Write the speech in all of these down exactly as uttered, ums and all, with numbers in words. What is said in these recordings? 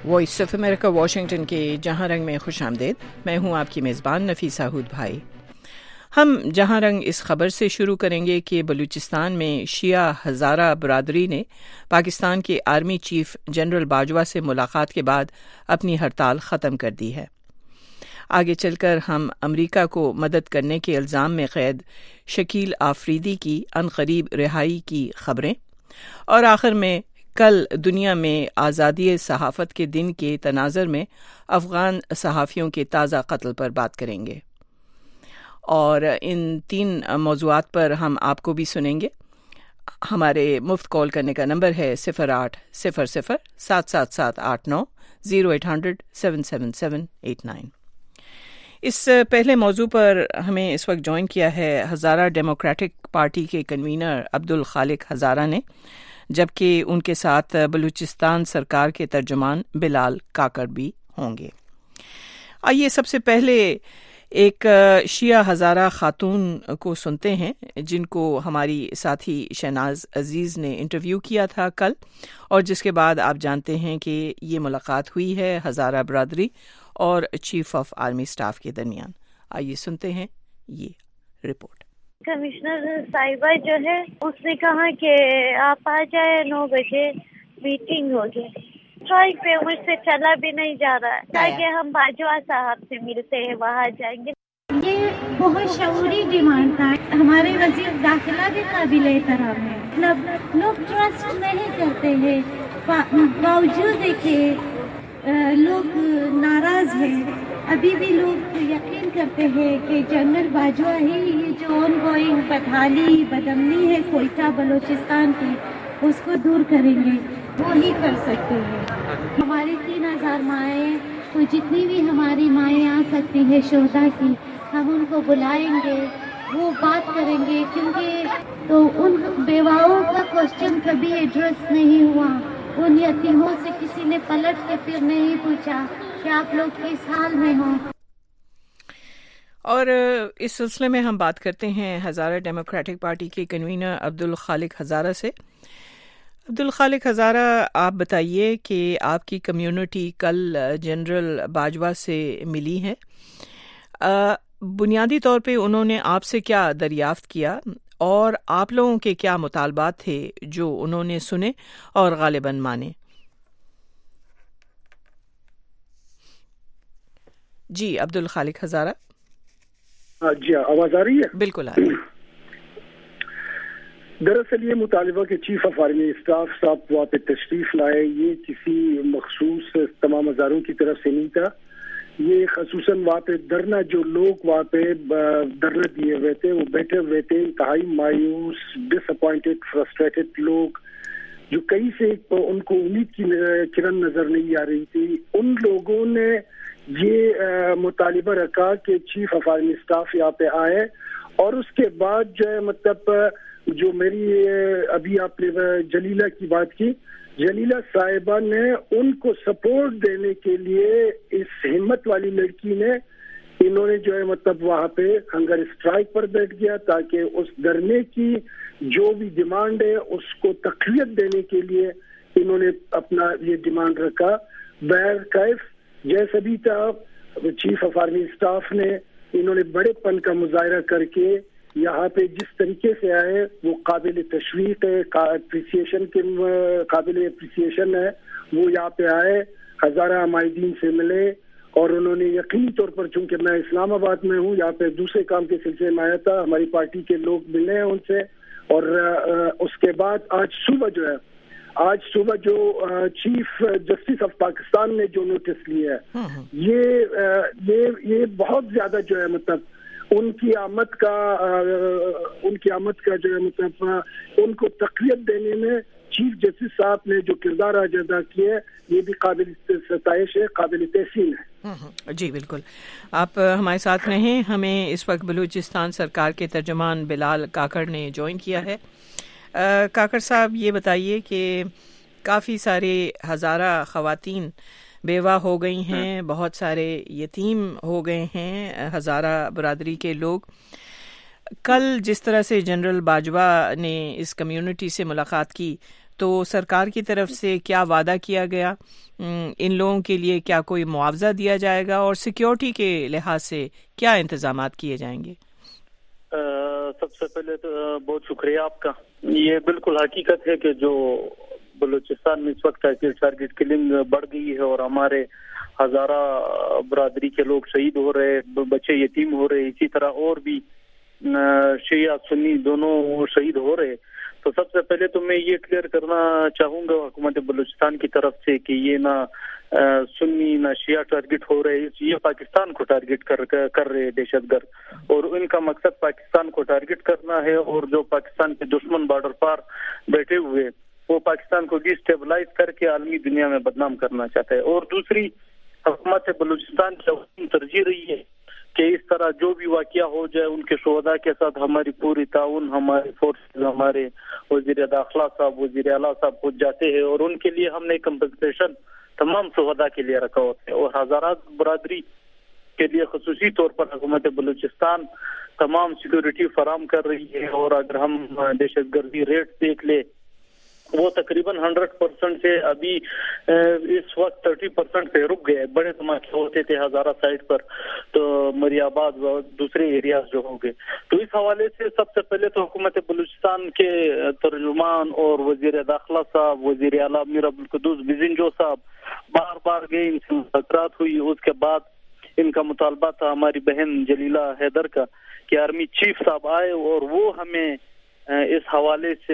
Voice of America Washington کے جہاں رنگ میں خوش آمدید. میں ہوں آپ کی میزبان نفیسہ ہود بھائی. ہم جہاں رنگ اس خبر سے شروع کریں گے کہ بلوچستان میں شیعہ ہزارہ برادری نے پاکستان کے آرمی چیف جنرل باجوہ سے ملاقات کے بعد اپنی ہڑتال ختم کر دی ہے. آگے چل کر ہم امریکہ کو مدد کرنے کے الزام میں قید شکیل آفریدی کی عنقریب رہائی کی خبریں، اور آخر میں کل دنیا میں آزادی صحافت کے دن کے تناظر میں افغان صحافیوں کے تازہ قتل پر بات کریں گے. اور ان تین موضوعات پر ہم آپ کو بھی سنیں گے. ہمارے مفت کال کرنے کا نمبر ہے صفر آٹھ صفر صفر سات سات سات آٹھ نو zero eight hundred seven seven seven eight nine. اس پہلے موضوع پر ہمیں اس وقت جوائن کیا ہے ہزارہ ڈیموکریٹک پارٹی کے کنوینر عبدالخالق ہزارہ نے، جبکہ ان کے ساتھ بلوچستان سرکار کے ترجمان بلال کاکڑ بھی ہوں گے. آئیے سب سے پہلے ایک شیعہ ہزارہ خاتون کو سنتے ہیں جن کو ہماری ساتھی شہناز عزیز نے انٹرویو کیا تھا کل، اور جس کے بعد آپ جانتے ہیں کہ یہ ملاقات ہوئی ہے ہزارہ برادری اور چیف آف آرمی اسٹاف کے درمیان. آئیے سنتے ہیں یہ رپورٹ. کمشنر صاحبہ جو ہے اس نے کہا کہ آپ آ جائے نو بجے میٹنگ ہوگی. اسٹرائک پہ مجھ سے چلا بھی نہیں جا رہا ہے تاکہ ہم باجوہ صاحب سے ملتے ہیں وہاں جائیں گے. یہ بہت شعوری ڈیمانڈ تھا. ہمارے وزیر داخلہ بھی قابل احترام ہے. مطلب لوگ ٹرسٹ نہیں کرتے ہیں، باوجود ہے کہ لوگ ناراض ہیں. ابھی بھی لوگ یقین کرتے ہیں کہ جنرل باجوہ ہی یہ جو آن گوئنگ بدحالی بدامنی ہے کوئٹہ بلوچستان کی اس کو دور کریں گے، وہ ہی کر سکتے ہیں. ہماری تین ہزار مائیں، تو جتنی بھی ہماری مائیں آ سکتی ہیں شہداء کی، ہم ان کو بلائیں گے، وہ بات کریں گے. کیونکہ تو ان بیواؤں کا کوشچن کبھی ایڈریس نہیں ہوا. ان یتیموں سے کسی نے پلٹ کے پھر نہیں پوچھا کہ آپ لوگ کس حال میں ہوں. اور اس سلسلے میں ہم بات کرتے ہیں ہزارہ ڈیموکریٹک پارٹی کے کنوینر عبدالخالق ہزارہ سے. عبدالخالق ہزارہ، آپ بتائیے کہ آپ کی کمیونٹی کل جنرل باجوہ سے ملی ہے. بنیادی طور پہ انہوں نے آپ سے کیا دریافت کیا اور آپ لوگوں کے کیا مطالبات تھے جو انہوں نے سنے اور غالباً مانے؟ جی عبدالخالق ہزارہ. جی آواز آ رہی ہے؟ بالکل آ رہی ہے. دراصل یہ مطالبہ کہ چیف آف آرمی اسٹاف صاحب وہاں پہ تشریف لائے، یہ کسی مخصوص تمام ہزاروں کی طرف سے نہیں تھا. یہ خصوصاً وہاں پہ دھرنا، جو لوگ وہاں پہ دھرنا دیے ہوئے تھے وہ بیٹھے ہوئے تھے انتہائی مایوس، ڈس اپوائنٹڈ، فرسٹریٹڈ لوگ، جو کہیں سے ان کو امید کی کرن نظر نہیں آ رہی تھی. ان لوگوں نے یہ مطالبہ رکھا کہ چیف آف آرمی اسٹاف یہاں پہ آئے، اور اس کے بعد جو ہے مطلب جو میری ابھی آپ نے جلیلہ کی بات کی، جلیلہ صاحبہ نے ان کو سپورٹ دینے کے لیے اس ہمت والی لڑکی نے انہوں نے جو ہے مطلب وہاں پہ ہنگر اسٹرائک پر بیٹھ گیا تاکہ اس دھرنے کی جو بھی ڈیمانڈ ہے اس کو تقویت دینے کے لیے انہوں نے اپنا یہ ڈیمانڈ رکھا. بہر کیف جیسا بھی تھا، چیف آف آرمی اسٹاف نے انہوں نے بڑے پن کا مظاہرہ کر کے یہاں پہ جس طریقے سے آئے وہ قابل تشویق ہے، اپریسیشن کے قابل اپریسیشن ہے. وہ یہاں پہ آئے، ہزارہ عمائدین سے ملے، اور انہوں نے یقینی طور پر، چونکہ میں اسلام آباد میں ہوں، یہاں پہ دوسرے کام کے سلسلے میں آیا تھا، ہماری پارٹی کے لوگ ملے ہیں ان سے. اور اس کے بعد آج صبح جو ہے آج صبح جو چیف جسٹس آف پاکستان نے جو نوٹس لیا ہے، یہ یہ یہ بہت زیادہ جو ہے مطلب ان کی آمد کا ان کی آمد کا جو ہے مطلب ان کو تقویت دینے میں چیف جسٹس صاحب نے جو کردار آج ادا کیا ہے، یہ بھی قابل ستائش ہے، قابل تحسین ہے. جی بالکل. آپ ہمارے ساتھ رہیں. ہمیں اس وقت بلوچستان سرکار کے ترجمان بلال کاکڑ نے جوائن کیا ہے. کاکڑ صاحب، یہ بتائیے کہ کافی سارے ہزارہ خواتین بیوہ ہو گئی ہیں، بہت سارے یتیم ہو گئے ہیں ہزارہ برادری کے لوگ. کل جس طرح سے جنرل باجوہ نے اس کمیونٹی سے ملاقات کی تو سرکار کی طرف سے کیا وعدہ کیا گیا؟ ان لوگوں کے لیے کیا کوئی معاوضہ دیا جائے گا اور سیکیورٹی کے لحاظ سے کیا انتظامات کیے جائیں گے؟ سب سے پہلے تو بہت شکریہ آپ کا. یہ بالکل حقیقت ہے کہ جو بلوچستان میں اس وقت ٹارگٹ کلنگ بڑھ گئی ہے اور ہمارے ہزارہ برادری کے لوگ شہید ہو رہے, بچے یتیم ہو رہے, اسی طرح اور بھی شیعہ سنی دونوں شہید ہو رہے. تو سب سے پہلے تو میں یہ کلیئر کرنا چاہوں گا حکومت بلوچستان کی طرف سے کہ یہ نہ سنی نہ شیعہ ٹارگٹ ہو رہے, یہ پاکستان کو ٹارگٹ کر کر رہے دہشت گرد, اور ان کا مقصد پاکستان کو ٹارگٹ کرنا ہے. اور جو پاکستان کے دشمن بارڈر پار بیٹھے ہوئے وہ پاکستان کو ڈی اسٹیبلائز کر کے عالمی دنیا میں بدنام کرنا چاہتا ہے. اور دوسری حکومت بلوچستان کی ترجیح رہی ہے کہ اس طرح جو بھی واقعہ ہو جائے ان کے شہداء کے ساتھ ہماری پوری تعاون, ہمارے فورسز, ہمارے وزیر داخلہ صاحب, وزیر اعلیٰ صاحب پہنچ جاتے ہیں, اور ان کے لیے ہم نے کمپنسیشن تمام شہداء کے لیے رکھا ہوتا ہے. اور ہزارات برادری کے لیے خصوصی طور پر حکومت بلوچستان تمام سیکورٹی فراہم کر رہی ہے. اور اگر ہم دہشت گردی ریٹ دیکھ لے وہ تقریباً ہنڈریڈ پرسینٹ سے ابھی اس وقت تھرٹی پرسینٹ پہ رک گئے. بڑے دھماکے ہوتے تھے ہزارہ سائٹ پر, تو مری آباد و دوسرے ایریاز جو ہو گئے. تو اس حوالے سے سب سے پہلے تو حکومت بلوچستان کے ترجمان اور وزیر داخلہ صاحب, وزیر اعلیٰ میر عبدالقدوس بزنجو صاحب بار بار گئے, ان سے مذاکرات ہوئی. اس کے بعد ان کا مطالبہ تھا ہماری بہن جلیلہ حیدر کا کہ آرمی چیف صاحب آئے اور وہ ہمیں اس حوالے سے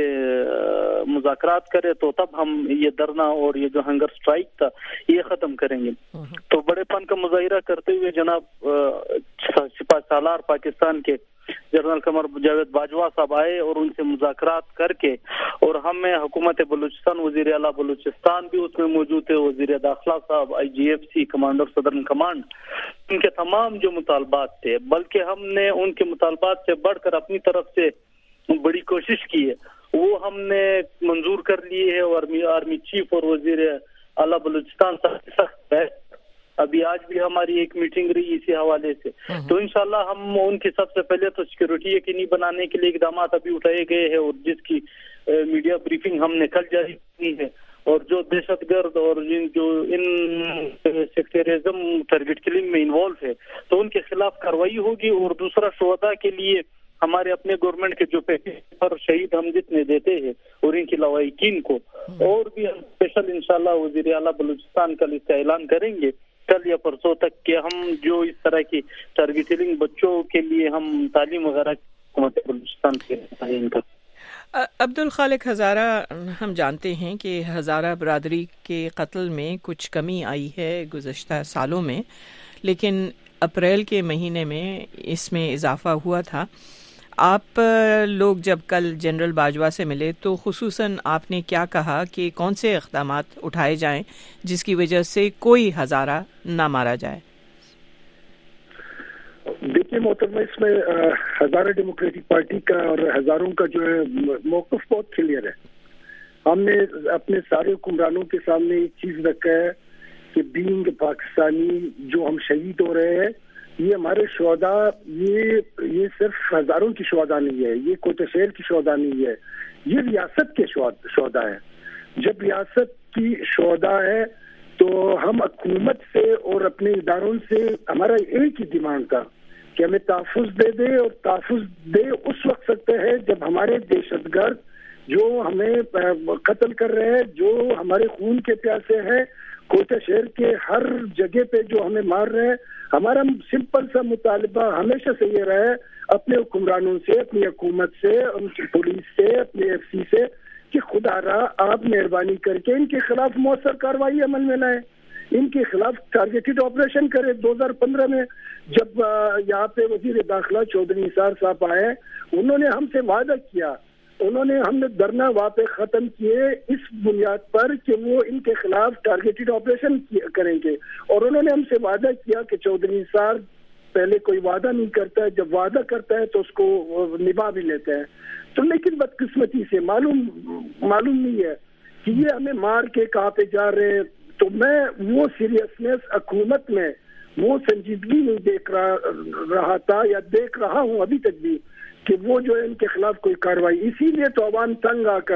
مذاکرات کرے, تو تب ہم یہ دھرنا اور یہ جو ہنگر سٹرائک تھا یہ ختم کریں گے. تو بڑے پن کا مظاہرہ کرتے ہوئے جناب سپاہ سالار پاکستان کے جنرل قمر جاوید باجوہ صاحب آئے اور ان سے مذاکرات کر کے, اور ہمیں حکومت بلوچستان, وزیر اعلیٰ بلوچستان بھی اس میں موجود ہے, وزیر داخلہ صاحب, I G F C commander southern command, ان کے تمام جو مطالبات تھے, بلکہ ہم نے ان کے مطالبات سے بڑھ کر اپنی طرف سے بڑی کوشش کی ہے, وہ ہم نے منظور کر لیے ہے. اور آرمی چیف اور وزیر اعلیٰ بلوچستان سخت ہے. ابھی آج بھی ہماری ایک میٹنگ رہی اسی حوالے سے. تو انشاءاللہ ہم ان کی سب سے پہلے تو سیکورٹی یقینی بنانے کے لیے اقدامات ابھی اٹھائے گئے ہیں, اور جس کی میڈیا بریفنگ ہم نے کل جاری کی ہے. اور جو دہشت گرد اور جو ان سیکٹریزم ٹارگٹ کلنگ میں انوالو ہے تو ان کے خلاف کارروائی ہوگی. اور دوسرا شہداء کے لیے ہمارے اپنے گورنمنٹ کے جو پیکیج پر شہید ہم جتنے دیتے ہیں اور ان کی لواحقین کو اور بھی ہم اسپیشل انشاءاللہ وزیر اعلیٰ بلوچستان کل اس کا اعلان کریں گے کل یا پرسوں تک کہ ہم جو اس طرح کی ٹارگیٹنگ بچوں کے لیے ہم تعلیم وغیرہ حکومت بلوچستان کے ان کا. عبدالخالق ہزارہ, ہم جانتے ہیں کہ ہزارہ برادری کے قتل میں کچھ کمی آئی ہے گزشتہ سالوں میں, لیکن اپریل کے مہینے میں اس میں اضافہ ہوا تھا. آپ لوگ جب کل جنرل باجوہ سے ملے تو خصوصاً آپ نے کیا کہا کہ کون سے اقدامات اٹھائے جائیں جس کی وجہ سے کوئی ہزارہ نہ مارا جائے؟ دیکھیے محترمہ, اس میں ہزارہ ڈیموکریٹک پارٹی کا اور ہزاروں کا جو ہے موقف بہت کلیئر ہے. ہم نے اپنے سارے حکمرانوں کے سامنے ایک چیز رکھا ہے کہ بینگ پاکستانی جو ہم شہید ہو رہے ہیں, یہ ہمارے شہداء, یہ یہ صرف ہزاروں کی شہداء نہیں ہے, یہ کوئٹہ شہر کی شہداء نہیں ہے, یہ ریاست کے شہداء ہے. جب ریاست کی شہداء ہے تو ہم حکومت سے اور اپنے اداروں سے ہمارا ایک ہی ڈیمانڈ تھا کہ ہمیں تحفظ دے دے, اور تحفظ دے اس وقت سکتے ہیں جب ہمارے دہشت گرد جو ہمیں قتل کر رہے ہیں, جو ہمارے خون کے پیاسے ہیں, کوئٹہ شہر کے ہر جگہ پہ جو ہمیں مار رہے ہیں, ہمارا سمپل سا مطالبہ ہمیشہ سے یہ رہا ہے اپنے حکمرانوں سے, اپنی حکومت سے, ان کی پولیس سے, اپنے ایف سی سے کہ خدا را آپ مہربانی کر کے ان کے خلاف مؤثر کارروائی عمل میں لائیں, ان کے خلاف ٹارگیٹڈ آپریشن کرے. دو ہزار پندرہ میں جب یہاں پہ وزیر داخلہ چودھری نثار صاحب آئے, انہوں نے ہم سے وعدہ کیا, انہوں نے ہم نے دھرنا وہاں پہ ختم کیے اس بنیاد پر کہ وہ ان کے خلاف ٹارگیٹڈ آپریشن کریں گے, اور انہوں نے ہم سے وعدہ کیا کہ چودھری نثار پہلے کوئی وعدہ نہیں کرتا ہے, جب وعدہ کرتا ہے تو اس کو نبھا بھی لیتا ہے. تو لیکن بدقسمتی سے معلوم معلوم نہیں ہے کہ یہ ہمیں مار کے کہاں پہ جا رہے ہیں. تو میں وہ سیریسنس حکومت میں وہ سنجیدگی نہیں دیکھ رہا رہا تھا یا دیکھ رہا ہوں ابھی تک بھی کہ وہ جو ہے ان کے خلاف کوئی کارروائی. اسی لیے تو عوام تنگ آ کر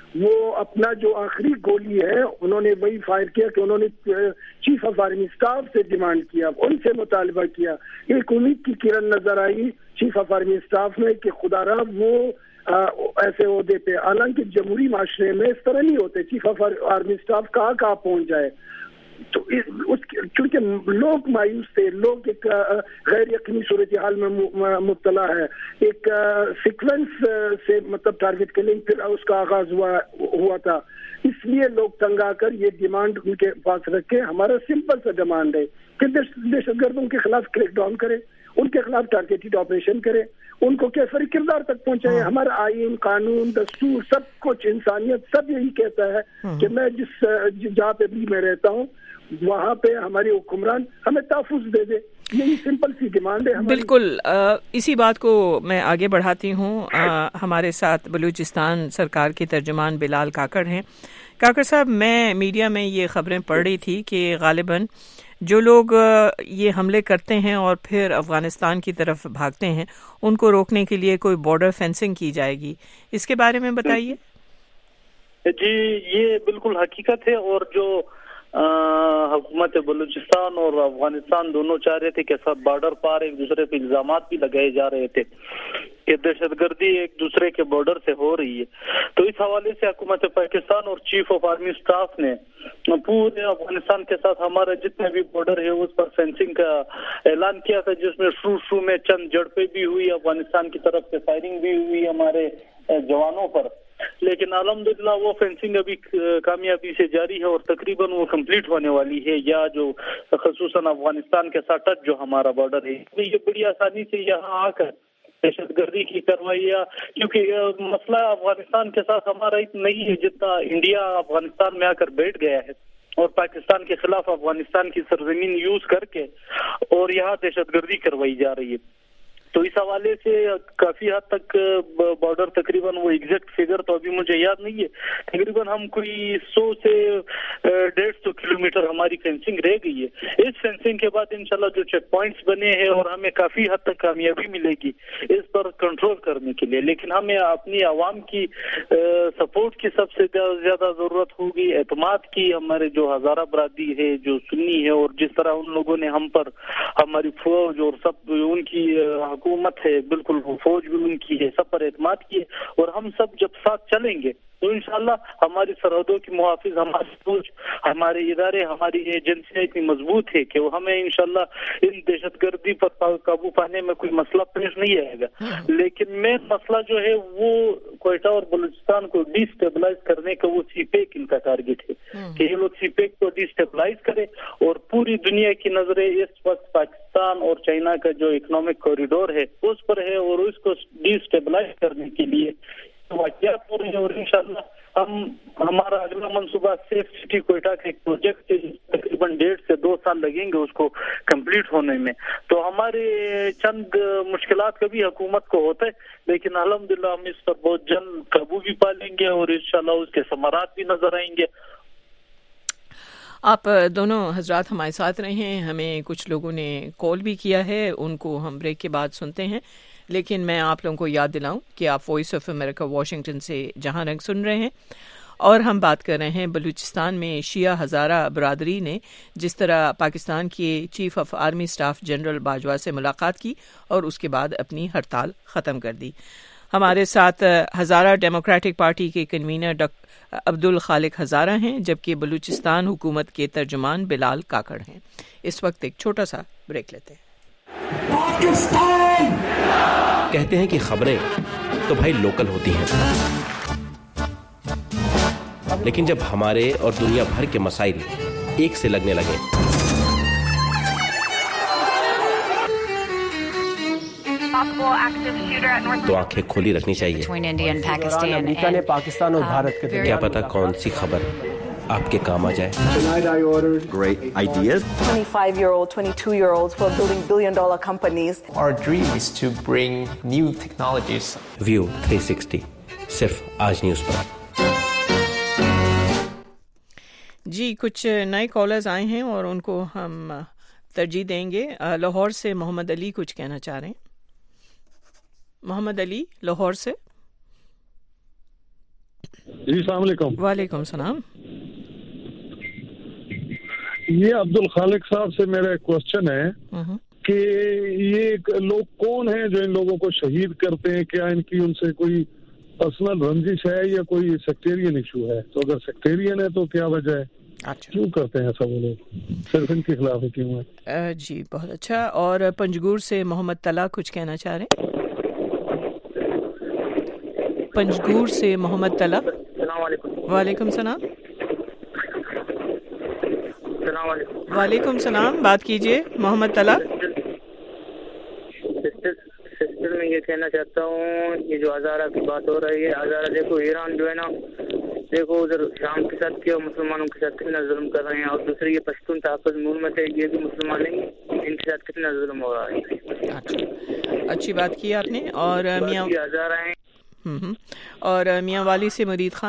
وہ اپنا جو آخری گولی ہے انہوں نے وہی فائر کیا کہ انہوں نے چیف آف آرمی اسٹاف سے ڈیمانڈ کیا, ان سے مطالبہ کیا. ایک امید کی کرن نظر آئی چیف آف آرمی اسٹاف میں کہ خدا را وہ ایسے عہدے پہ, حالانکہ جمہوری معاشرے میں اس طرح نہیں ہوتے. چیف آف آرمی اسٹاف کہاں کہاں پہنچ جائے, تو اس چونکہ لوگ مایوس تھے, لوگ ایک غیر یقینی صورتحال میں مبتلا ہے, ایک سیکوینس سے مطلب ٹارگٹ کلنگ پھر اس کا آغاز ہوا ہوا تھا, اس لیے لوگ تنگ آ کر یہ ڈیمانڈ ان کے پاس رکھے. ہمارا سمپل سا ڈیمانڈ ہے کہ دہشت گردوں کے خلاف کریک ڈاؤن کرے, ان کے خلاف ٹارگیٹڈ آپریشن کرے, ان کو کیسری کردار تک پہنچائے. ہمارا آئین, قانون, دستور, سب کچھ, انسانیت سب یہی کہتا ہے کہ میں جس جہاں پہ بھی میں رہتا ہوں وہاں پہ ہماری حکمران ہمیں تحفظ دے دے. یہی سمپل سی ڈیمانڈ ہے. بالکل اسی بات کو میں آگے بڑھاتی ہوں. ہمارے ساتھ بلوچستان سرکار کے ترجمان بلال کاکڑ ہیں. کاکڑ صاحب, میں میڈیا میں یہ خبریں پڑھ رہی تھی کہ غالباً جو لوگ یہ حملے کرتے ہیں اور پھر افغانستان کی طرف بھاگتے ہیں ان کو روکنے کے لیے کوئی بارڈر فینسنگ کی جائے گی, اس کے بارے میں بتائیے. جی یہ بالکل حقیقت ہے, اور جو حکومت بلوچستان اور افغانستان دونوں چاہ رہے تھے کہ سب بارڈر پار ایک دوسرے پہ الزامات بھی لگائے جا رہے تھے کہ دہشت گردی ایک دوسرے کے بارڈر سے ہو رہی ہے. تو اس حوالے سے حکومت پاکستان اور چیف آف آرمی اسٹاف نے پورے افغانستان کے ساتھ ہمارا جتنے بھی بارڈر ہے اس پر فینسنگ کا اعلان کیا تھا, جس میں شروع شروع میں چند جھڑپیں بھی ہوئی, افغانستان کی طرف سے فائرنگ بھی ہوئی ہمارے جوانوں پر, لیکن الحمدللہ وہ فینسنگ ابھی کامیابی سے جاری ہے اور تقریباً وہ کمپلیٹ ہونے والی ہے. یا جو خصوصاً افغانستان کے ساتھ ٹچ جو ہمارا بارڈر ہے یہ بڑی آسانی سے یہاں آ کر دہشت گردی کی کارروائیاں, کیونکہ مسئلہ افغانستان کے ساتھ ہمارا نہیں ہے جتنا انڈیا افغانستان میں آ کر بیٹھ گیا ہے اور پاکستان کے خلاف افغانستان کی سرزمین یوز کر کے اور یہاں دہشت گردی کروائی جا رہی ہے. تو اس حوالے سے کافی حد تک بارڈر تقریباً وہ ایگزیکٹ فگر تو ابھی مجھے یاد نہیں ہے, تقریباً ہم کوئی سو سے ڈیڑھ سو کلو میٹر ہماری فینسنگ رہ گئی ہے. اس فینسنگ کے بعد انشاءاللہ جو چیک پوائنٹس بنے ہیں اور ہمیں کافی حد تک کامیابی ملے گی اس پر کنٹرول کرنے کے لیے, لیکن ہمیں اپنی عوام کی سپورٹ کی سب سے زیادہ ضرورت ہوگی, اعتماد کی. ہمارے جو ہزارہ برادری ہے جو سنی ہے اور جس طرح ان لوگوں نے ہم پر, ہماری فوج اور سب ان کی حکومت ہے, بالکل وہ فوج بھی ان کی ہے, سب پر اعتماد کیے, اور ہم سب جب ساتھ چلیں گے تو انشاءاللہ ہماری سرحدوں کی محافظ, ہماری فوج, ہمارے ادارے, ہماری ایجنسیاں اتنی مضبوط ہے کہ وہ ہمیں انشاءاللہ ان دہشت گردی پر قابو پانے میں کوئی مسئلہ پیش نہیں آئے گا. لیکن مین مسئلہ جو ہے وہ کوئٹہ اور بلوچستان کو ڈی اسٹیبلائز کرنے کا, وہ سی پیک ان کا ٹارگیٹ ہے کہ یہ لوگ سی پیک کو ڈی اسٹیبلائز کرے, اور پوری دنیا کی نظریں اس وقت پاکستان اور چائنا کا جو اکنامک کوریڈور ہے اس پر ہے, اور اس کو ڈی اسٹیبلائز کرنے کے لیے واقعات ہو رہے ہیں. اور انشاءاللہ ہم ہمارا اگلا منصوبہ سیف سٹی کوئٹہ کا ایک پروجیکٹ ہے تقریباً ڈیڑھ سے دو سال لگیں گے اس کو کمپلیٹ ہونے میں. تو ہمارے چند مشکلات کبھی حکومت کو ہوتا ہے, لیکن الحمدللہ ہم اس پر بہت جلد قابو بھی پا لیں گے اور انشاءاللہ اس کے ثمرات بھی نظر آئیں گے. آپ دونوں حضرات ہمارے ساتھ رہے ہیں, ہمیں کچھ لوگوں نے کال بھی کیا ہے, ان کو ہم بریک کے بعد سنتے ہیں. لیکن میں آپ لوگوں کو یاد دلاؤں کہ آپ وائس آف امریکہ واشنگٹن سے جہاں رنگ سن رہے ہیں, اور ہم بات کر رہے ہیں بلوچستان میں شیعہ ہزارہ برادری نے جس طرح پاکستان کے chief of army staff general Bajwa سے ملاقات کی اور اس کے بعد اپنی ہڑتال ختم کر دی. ہمارے ساتھ ہزارہ ڈیموکریٹک پارٹی کے کنوینر ڈاکٹر عبد الخالق ہزارہ ہیں, جبکہ بلوچستان حکومت کے ترجمان بلال کاکڑ ہیں. اس وقت ایک چھوٹا سا بریک لیتے ہیں. کہتے ہیں کہ خبریں تو بھائی لوکل ہوتی ہیں, لیکن جب ہمارے اور دنیا بھر کے مسائل ایک سے لگنے لگے تو آنکھیں کھولی رکھنی چاہیے. امریکہ نے پاکستان اور بھارت کے کیا پتا کون سی خبر آپ کے کام آ جائے. Great ideas. twenty-five-year-old, twenty-two-year-olds who are building billion-dollar companies. Our dream is to bring new technologies. View three sixty صرف آج نیوز پر. جی کچھ نئے کالرز آئے ہیں اور ان کو ہم ترجیح دیں گے. لاہور سے محمد علی کچھ کہنا چاہ رہے ہیں. محمد علی لاہور سے. جی السلام علیکم. وعلیکم السلام. یہ عبد الخالق صاحب سے میرا ایک کوشچن ہے کہ یہ لوگ کون ہیں جو ان لوگوں کو شہید کرتے ہیں؟ کیا ان کی ان سے کوئی پرسنل رنجش ہے یا کوئی سیکٹیرین ایشو ہے؟ تو اگر سیکٹیرین ہے تو کیا وجہ ہے؟ اچھا. کیوں کرتے ہیں ایسا وہ لوگ؟ صرف ان کے خلاف کیوں ہے؟ جی بہت اچھا. اور پنجگور سے محمد طلع کچھ کہنا چاہ رہے ہیں. پنجگور سے محمد طلع. السلام علیکم. وعلیکم السلام. السلام علیکم. وعلیکم السلام. بات کیجیے محمد طلع. سسٹر میں یہ کہنا چاہتا ہوں یہ جو ہزارہ کی بات ہو رہی ہے، ہزارہ دیکھو ایران جو ہے نا، دیکھو ادھر شام کے ساتھ کیا مسلمانوں کے ساتھ کتنا ظلم کر رہے ہیں، اور دوسری یہ پشتون تحفظ مورمت ہے، یہ بھی مسلمان نہیں، ان کے ساتھ کتنا ظلم ہو رہا ہے. اچھا اچھی بات کی آپ نے. اور میاں ہزارہ ہیں. اور میاں والی سے مرید خان.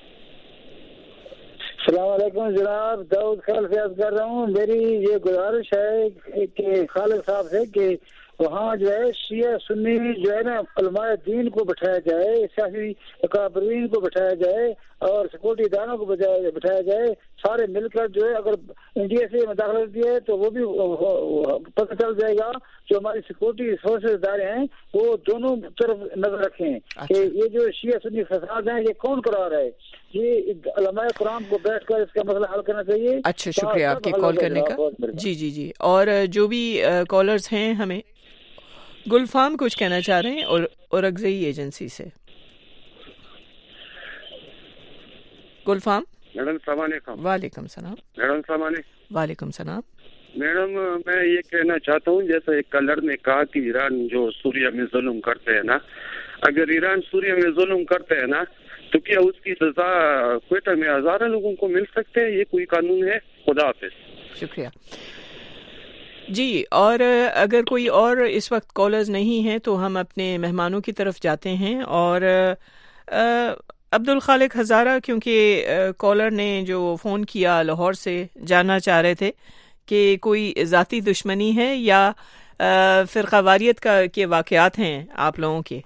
السلام علیکم جناب، داؤد خیال سے عرض کر رہا ہوں. میری یہ گزارش ہے کہ خالد صاحب سے کہ وہاں جو ہے شیعہ سنی جو ہے نا علماء دین کو بٹھایا جائے، سیاسی اکابرین کو بٹھایا جائے اور سیکورٹی اداروں کو بٹھایا جائے، سارے مل کر جو ہے اگر انڈیا سے مداخلت دی ہے تو وہ بھی پتہ چل جائے گا. جو ہماری سیکورٹی فورسز ادارے ہیں وہ دونوں طرف نظر رکھیں کہ یہ جو شیعہ سنی فساد ہیں یہ کون کرا رہا ہے. یہ علماء کرام کو بیٹھ کر اس کا مسئلہ حل کرنا چاہیے. اچھا شکریہ آپ کے کال کرنے کا. جی جی جی. اور جو بھی کالرز ہیں، ہمیں گلفام کچھ کہنا چاہ رہے ہیں اور اورگزئی ایجنسی سے. گلفام. میڈم السلام علیکم. وعلیکم السلام. میڈم السلام علیکم. وعلیکم السلام. میڈم میں یہ کہنا چاہتا ہوں جیسے ایک کلر نے کہا کہ ایران جو سوریہ میں ظلم کرتے ہیں نا، اگر ایران سوریہ میں ظلم کرتے ہیں نا تو کیا اس کی سزا کوئٹہ میں ہزاروں لوگوں کو مل سکتے ہیں؟ یہ کوئی قانون ہے؟ خدا حافظ. شکریہ. جی. اور اگر کوئی اور اس وقت کالرز نہیں ہیں تو ہم اپنے مہمانوں کی طرف جاتے ہیں. اور عبد الخالق ہزارہ کیونکہ کالر نے جو فون کیا لاہور سے جاننا چاہ رہے تھے کہ کوئی ذاتی دشمنی ہے یا فرقہ واریت کا کے واقعات ہیں آپ لوگوں کے.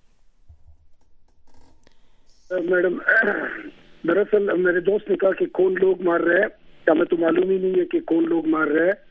میڈم دراصل میرے دوست نے کہا کہ کون لوگ مار رہے ہیں، ہمیں تو معلوم ہی نہیں ہے کہ کون لوگ مار رہے ہیں.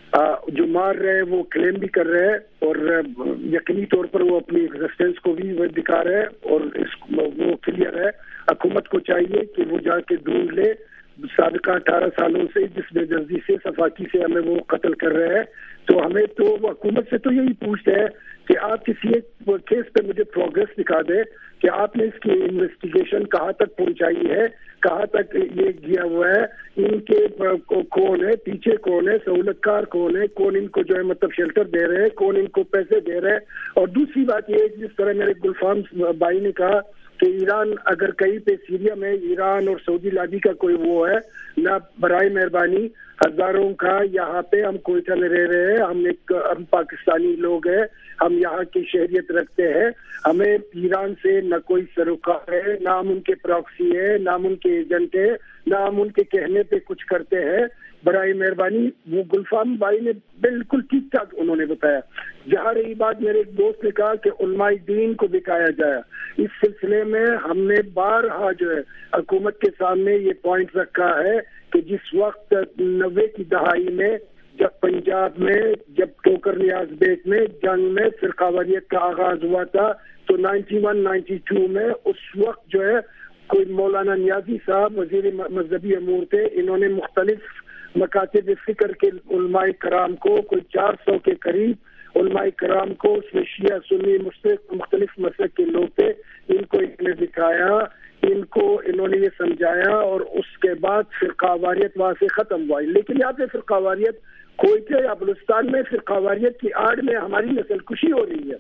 جو مار رہے ہیں وہ کلیم بھی کر رہے ہیں اور یقینی طور پر وہ اپنی ایگزسٹنس کو بھی دکھا رہے ہیں اور اس وہ کلیئر ہے. حکومت کو چاہیے کہ وہ جا کے ڈھونڈ لے سابقہ اٹھارہ سالوں سے جس بے دردی سے صفاقی سے ہمیں وہ قتل کر رہے ہیں. تو ہمیں تو وہ حکومت سے تو یہی پوچھتے ہیں کہ آپ کسی ایک کیس پہ مجھے پروگریس دکھا دیں کہ آپ نے اس کی انویسٹیگیشن کہاں تک پہنچائی ہے، کہاں تک یہ گیا ہوا ہے، ان کے کون ہے، پیچھے کون ہے، سہولت کار کون ہے، کون ان کو جو ہے مطلب شیلٹر دے رہے ہیں، کون ان کو پیسے دے رہے ہیں. اور دوسری بات یہ ہے جس طرح میرے گلفام بھائی نے کہا کہ ایران اگر کہیں پہ سیریا میں ایران اور سعودی لابی کا کوئی وہ ہے نہ، برائے مہربانی ہزاروں کا یہاں پہ ہم کوئٹہ میں رہ رہے ہیں، ہم ایک ہم پاکستانی لوگ ہیں، ہم یہاں کی شہریت رکھتے ہیں، ہمیں ایران سے نہ کوئی سروکار ہے، نہ ہم ان کے پراکسی ہے، نہ ہم ان کے ایجنٹ ہے، نہ ہم ان کے کہنے پہ کچھ کرتے ہیں. برائے مہربانی وہ گلفام بھائی نے بالکل ٹھیک ٹھاک انہوں نے بتایا. جہاں رہی بات میرے ایک دوست نے کہا کہ علماء دین کو دکھایا جائے، اس سلسلے میں ہم نے بارہا جو ہے حکومت کے سامنے یہ پوائنٹ رکھا ہے کہ جس وقت نوے کی دہائی میں جب پنجاب میں جب ٹوکر نیاز بیگ میں جنگ میں فرقہ واریت کا آغاز ہوا تھا تو نائنٹی ون نائنٹی ٹو میں اس وقت جو ہے کوئی مولانا نیازی صاحب وزیر مذہبی امور تھے، انہوں نے مختلف مکاتب فکر کے علماء کرام کو کوئی چار سو کے قریب علماء کرام کو اس میں شیعہ سنی مختلف مسلک کے لوگ تھے، ان کو انہوں نے دکھایا، ان کو انہوں نے یہ سمجھایا اور اس کے بعد فرقہ واریت وہاں سے ختم ہوا. لیکن یہاں پہ فرقہ واریت کوئٹہ یا بلوچستان میں فرقہ واریت کی آڑ میں ہماری نسل کشی ہو رہی ہے.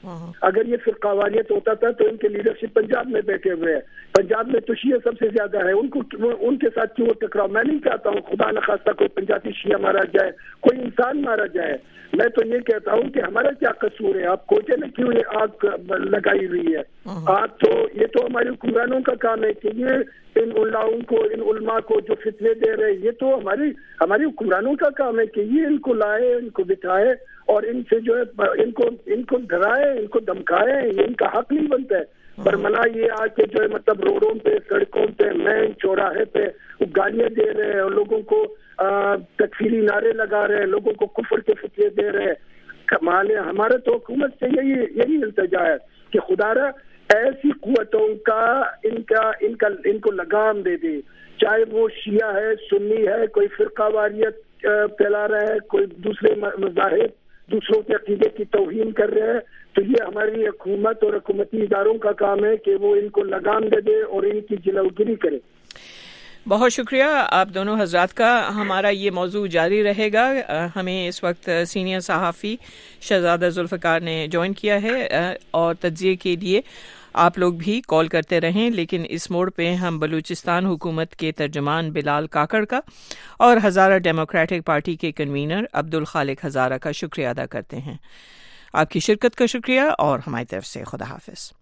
اگر یہ فرقہ واریت ہوتا تھا تو ان کے لیڈرشپ پنجاب میں بیٹھے ہوئے ہیں، پنجاب میں تو شیعہ سب سے زیادہ ہے، ان کو ان کے ساتھ کیوں ٹکراؤ؟ میں نہیں چاہتا ہوں خدا نخواستہ کوئی پنجابی شیعہ مارا جائے، کوئی انسان مارا جائے. میں تو یہ کہتا ہوں کہ ہمارا کیا قصور ہے؟ آپ کوئٹہ میں کیوں یہ آگ لگائی ہوئی ہے؟ آپ تو یہ تو ہمارے حکمرانوں کا کام ہے کہ یہ ان علماؤں کو ان علماء کو جو فتوے دے رہے یہ تو ہماری ہماری حکمرانوں کا کام ہے کہ یہ ان کو لائے، ان کو بٹھائے اور ان سے جو ہے ان کو ان کو ڈرائے، ان کو دمکائے. یہ ان کا حق نہیں بنتا ہے. برملا یہ آ کے جو ہے مطلب روڈوں پہ سڑکوں پہ مین چوراہے پہ وہ گالیاں دے رہے ہیں اور لوگوں کو تکفیری نعرے لگا رہے ہیں, لوگوں کو کفر کے فتوے دے رہے ہیں. کمال ہے. ہمارے تو حکومت سے یہی یہی التجا ہے کہ خدا را ایسی قوتوں کا ان کا ان کا ان کو لگام دے دے, چاہے وہ شیعہ ہے, سنی ہے, کوئی فرقہ واریت پھیلا رہا ہے, کوئی دوسرے مذاہب دوسروں کے عقیدے کی توہین کر رہے ہیں. تو یہ ہماری حکومت اور حکومتی اداروں کا کام ہے کہ وہ ان کو لگام دے دے اور ان کی جلوگیری کرے. بہت شکریہ آپ دونوں حضرات کا. ہمارا یہ موضوع جاری رہے گا. ہمیں اس وقت سینئر صحافی شہزادہ ذوالفقار نے جوائن کیا ہے اور تجزیے کے لیے آپ لوگ بھی کال کرتے رہیں, لیکن اس موڑ پہ ہم بلوچستان حکومت کے ترجمان بلال کاکڑ کا اور ہزارہ ڈیموکریٹک پارٹی کے کنوینر عبدالخالق ہزارہ کا شکریہ ادا کرتے ہیں. آپ کی شرکت کا شکریہ اور ہماری طرف سے خدا حافظ.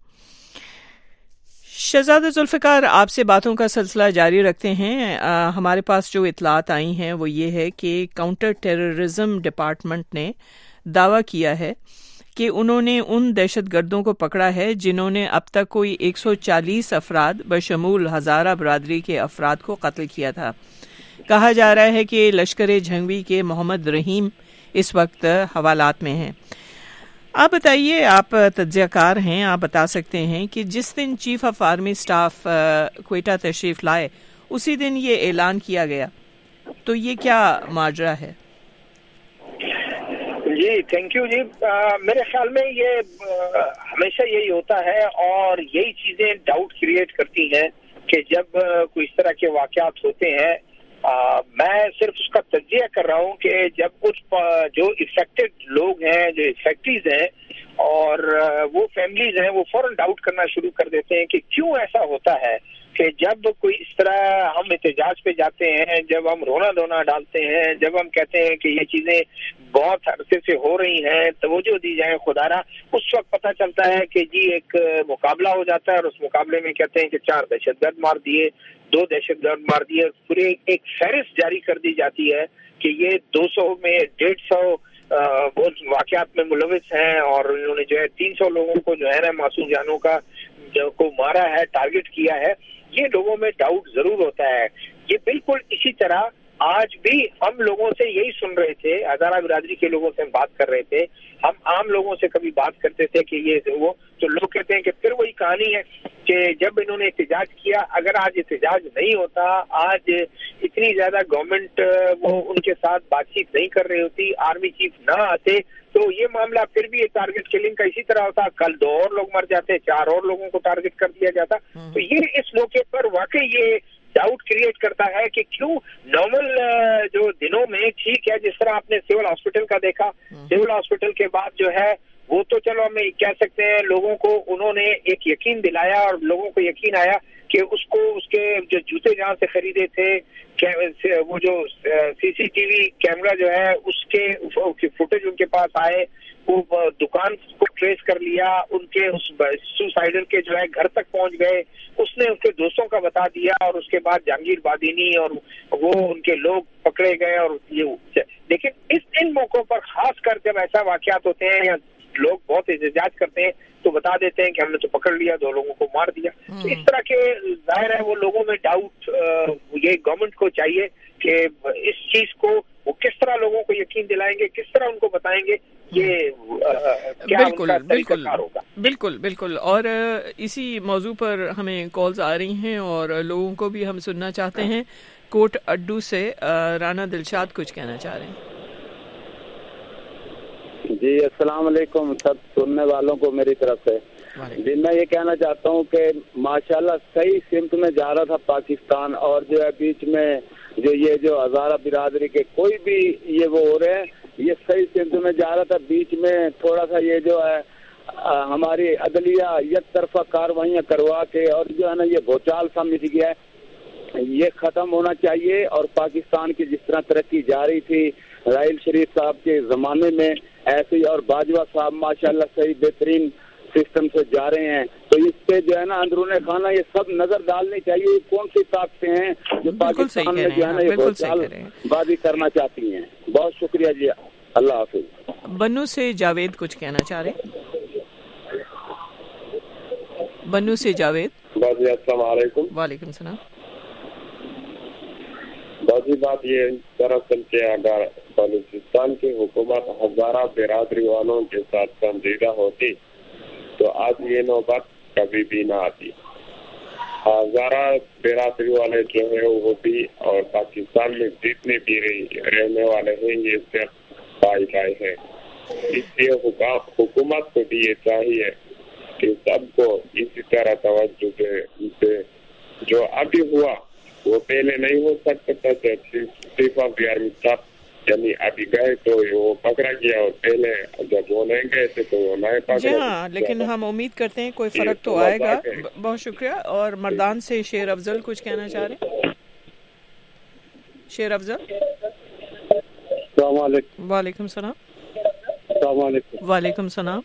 شہزادہ ذوالفقار, آپ سے باتوں کا سلسلہ جاری رکھتے ہیں. آ, ہمارے پاس جو اطلاعات آئی ہیں وہ یہ ہے کہ کاؤنٹر ٹیررزم ڈپارٹمنٹ نے دعویٰ کیا ہے کہ انہوں نے ان دہشت گردوں کو پکڑا ہے جنہوں نے اب تک کوئی ایک سو چالیس افراد بشمول ہزارہ برادری کے افراد کو قتل کیا تھا. کہا جا رہا ہے کہ لشکر جھنگوی کے محمد رحیم اس وقت حوالات میں ہیں. آپ بتائیے, آپ تجزیہ کار ہیں, آپ بتا سکتے ہیں کہ جس دن chief of army staff Quetta تشریف لائے اسی دن یہ اعلان کیا گیا, تو یہ کیا ماجرا ہے؟ جی تھینک یو. جی آ, میرے خیال میں یہ آ, ہمیشہ یہی ہوتا ہے اور یہی چیزیں ڈاؤٹ کریٹ کرتی ہیں کہ جب آ, کوئی اس طرح کے واقعات ہوتے ہیں. آ, میں صرف اس کا تجزیہ کر رہا ہوں کہ جب کچھ جو افیکٹڈ لوگ ہیں, جو افیکٹیز ہیں اور وہ فیملیز ہیں, وہ فوراً ڈاؤٹ کرنا شروع کر دیتے ہیں کہ کیوں ایسا ہوتا ہے کہ جب کوئی اس طرح ہم احتجاج پہ جاتے ہیں, جب ہم رونا دھونا ڈالتے ہیں, جب ہم کہتے ہیں کہ یہ چیزیں بہت عرصے سے ہو رہی ہیں, توجہ دی جائے خدارا, اس وقت پتہ چلتا ہے کہ جی ایک مقابلہ ہو جاتا ہے اور اس مقابلے میں کہتے ہیں کہ چار دہشت گرد مار دیے, دو دہشت گرد مار دیے. پورے ایک فہرست جاری کر دی جاتی ہے کہ یہ دو سو میں ڈیڑھ سو واقعات میں ملوث ہیں اور انہوں نے جو ہے تین سو لوگوں کو جو ہے نا معصوم جانوں کا کو مارا ہے, ٹارگٹ کیا ہے. یہ لوگوں میں ڈاؤٹ ضرور ہوتا ہے. یہ بالکل اسی طرح آج بھی ہم لوگوں سے یہی سن رہے تھے, ہزارہ برادری کے لوگوں سے ہم بات کر رہے تھے, ہم عام لوگوں سے کبھی بات کرتے تھے کہ یہ وہ, تو لوگ کہتے ہیں کہ پھر وہی کہانی ہے کہ جب انہوں نے احتجاج کیا, اگر آج احتجاج نہیں ہوتا, آج اتنی زیادہ گورنمنٹ وہ ان کے ساتھ بات چیت نہیں کر رہی ہوتی, آرمی چیف نہ آتے, تو یہ معاملہ پھر بھی ٹارگٹ کلنگ کا اسی طرح ہوتا. کل دو اور لوگ مر جاتے, چار اور لوگوں کو ٹارگٹ کر دیا جاتا. تو یہ اس موقع پر واقعی یہ ڈاؤٹ کریٹ کرتا ہے کہ کیوں نارمل جو دنوں میں ٹھیک ہے, جس طرح آپ نے سول ہاسپٹل کا دیکھا, سول ہاسپٹل کے بعد جو ہے وہ تو چلو ہم کہہ سکتے ہیں لوگوں کو انہوں نے ایک یقین دلایا اور لوگوں کو یقین آیا کہ اس کو اس کے جو جوتے جہاں سے خریدے تھے, وہ جو سی سی ٹی وی کیمرہ جو ہے اس کے فوٹیج ان کے پاس آئے, وہ دکان کو ٹریس کر لیا, ان کے اس سوسائڈر کے جو ہے گھر تک پہنچ گئے, اس نے ان کے دوستوں کا بتا دیا اور اس کے بعد جہانگیر بادینی اور وہ ان کے لوگ پکڑے گئے. اور یہ لیکن اس ان موقعوں پر خاص کر جب ایسا واقعات ہوتے ہیں یا لوگ بہت احتجاج کرتے ہیں تو بتا دیتے ہیں کہ ہم نے تو پکڑ لیا, دو لوگوں کو مار دیا. تو اس طرح کے ظاہر ہے وہ لوگوں میں ڈاؤٹ, یہ گورنمنٹ کو چاہیے کہ اس چیز کو وہ کس طرح لوگوں کو یقین دلائیں گے, کس طرح ان کو بتائیں گے, یہ کیا ان کا طریقہ کار ہوگا. بالکل بالکل. اور اسی موضوع پر ہمیں کالز آ رہی ہیں اور لوگوں کو بھی ہم سننا چاہتے ہیں. کوٹ اڈو سے رانا دلشاد کچھ کہنا چاہ رہے ہیں. جی السلام علیکم سب سننے والوں کو میری طرف سے. جی میں یہ کہنا چاہتا ہوں کہ ماشاءاللہ صحیح سمت میں جا رہا تھا پاکستان, اور جو ہے بیچ میں جو یہ جو ہزارہ برادری کے کوئی بھی یہ وہ ہو رہے ہیں, یہ صحیح سمت میں جا رہا تھا. بیچ میں تھوڑا سا یہ جو ہے ہماری عدلیہ یک طرفہ کاروائیاں کروا کے اور جو ہے نا یہ بھوچال سا مچ گیا ہے, یہ ختم ہونا چاہیے. اور پاکستان کی جس طرح ترقی جاری تھی راحیل شریف صاحب کے زمانے میں ایسے ہی, اور باجوہ صاحب ماشاءاللہ صحیح بہترین سسٹم سے جا رہے ہیں, تو اس پہ جو ہے نا اندرون خانہ یہ سب نظر ڈالنی چاہیے. کون سی طاقتیں ہیں جو پاکستان میں جو ہے نا یہ بھوچال بازی کرنا چاہتی ہیں. بہت شکریہ جی, اللہ حافظ. بنو سے جاوید کچھ کہنا چاہ رہے ہیں. बन्नू से जावेद। बाजी अस्सलाम वालेकुम। वालेकुम सलाम। बाजी बात ये दरअसल के अगर बलूचिस्तान की हुकूमत हजारा बिरादरी वालों के साथ संजीदा होती तो आज ये नौबत कभी भी ना आती। हजारा बिरादरी वाले जो है वो भी और पाकिस्तान में जितने भी रहने वाले हैं ये सिर्फ भाई भाई है। इसलिए हुकूमत को भी ये चाहिए कि सबको इसी तरह तवज्जो दे। जो अभी हुआ वो पहले नहीं हो सकता था। जब chief of the army staff यानी अभी गए तो वो पकड़ा गया और पहले जब वो नहीं गए थे तो वो नहीं पकड़ा। हाँ, लेकिन हम उम्मीद करते हैं कोई फर्क तो आएगा। बहुत शुक्रिया। और मर्दान से शेर अफजल कुछ कहना चाह रहे हैं? शेर अफजल। वालेकुम सलाम। वालेकुम सलाम।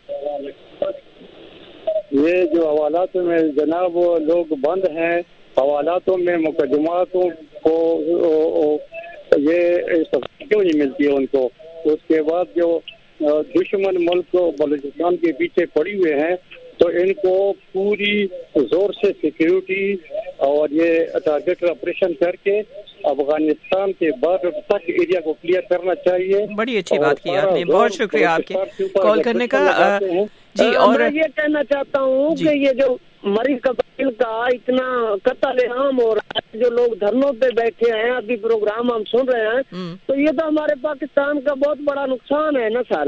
ये जो हवालात में जनाब वो लोग बंद हैं, हवालातों में मुकदमातों को ये क्यों नहीं मिलती है उनको। उसके बाद जो दुश्मन मुल्क बलूचिस्तान के पीछे पड़ी हुए हैं तो इनको पूरी जोर से सिक्योरिटी और ये टारगेट ऑपरेशन करके अफगानिस्तान के बॉर्डर तक एरिया को क्लियर करना चाहिए। बड़ी अच्छी बात की आपने, बहुत शुक्रिया आपके कॉल करने का। जी, और मैं ये कहना चाहता हूँ कि ये जो मरी कबाइल का इतना कत्ल आम हो रहा है, जो लोग धरनों पे बैठे हैं, अभी प्रोग्राम हम सुन रहे हैं, तो ये तो हमारे पाकिस्तान का बहुत बड़ा नुकसान है ना सर।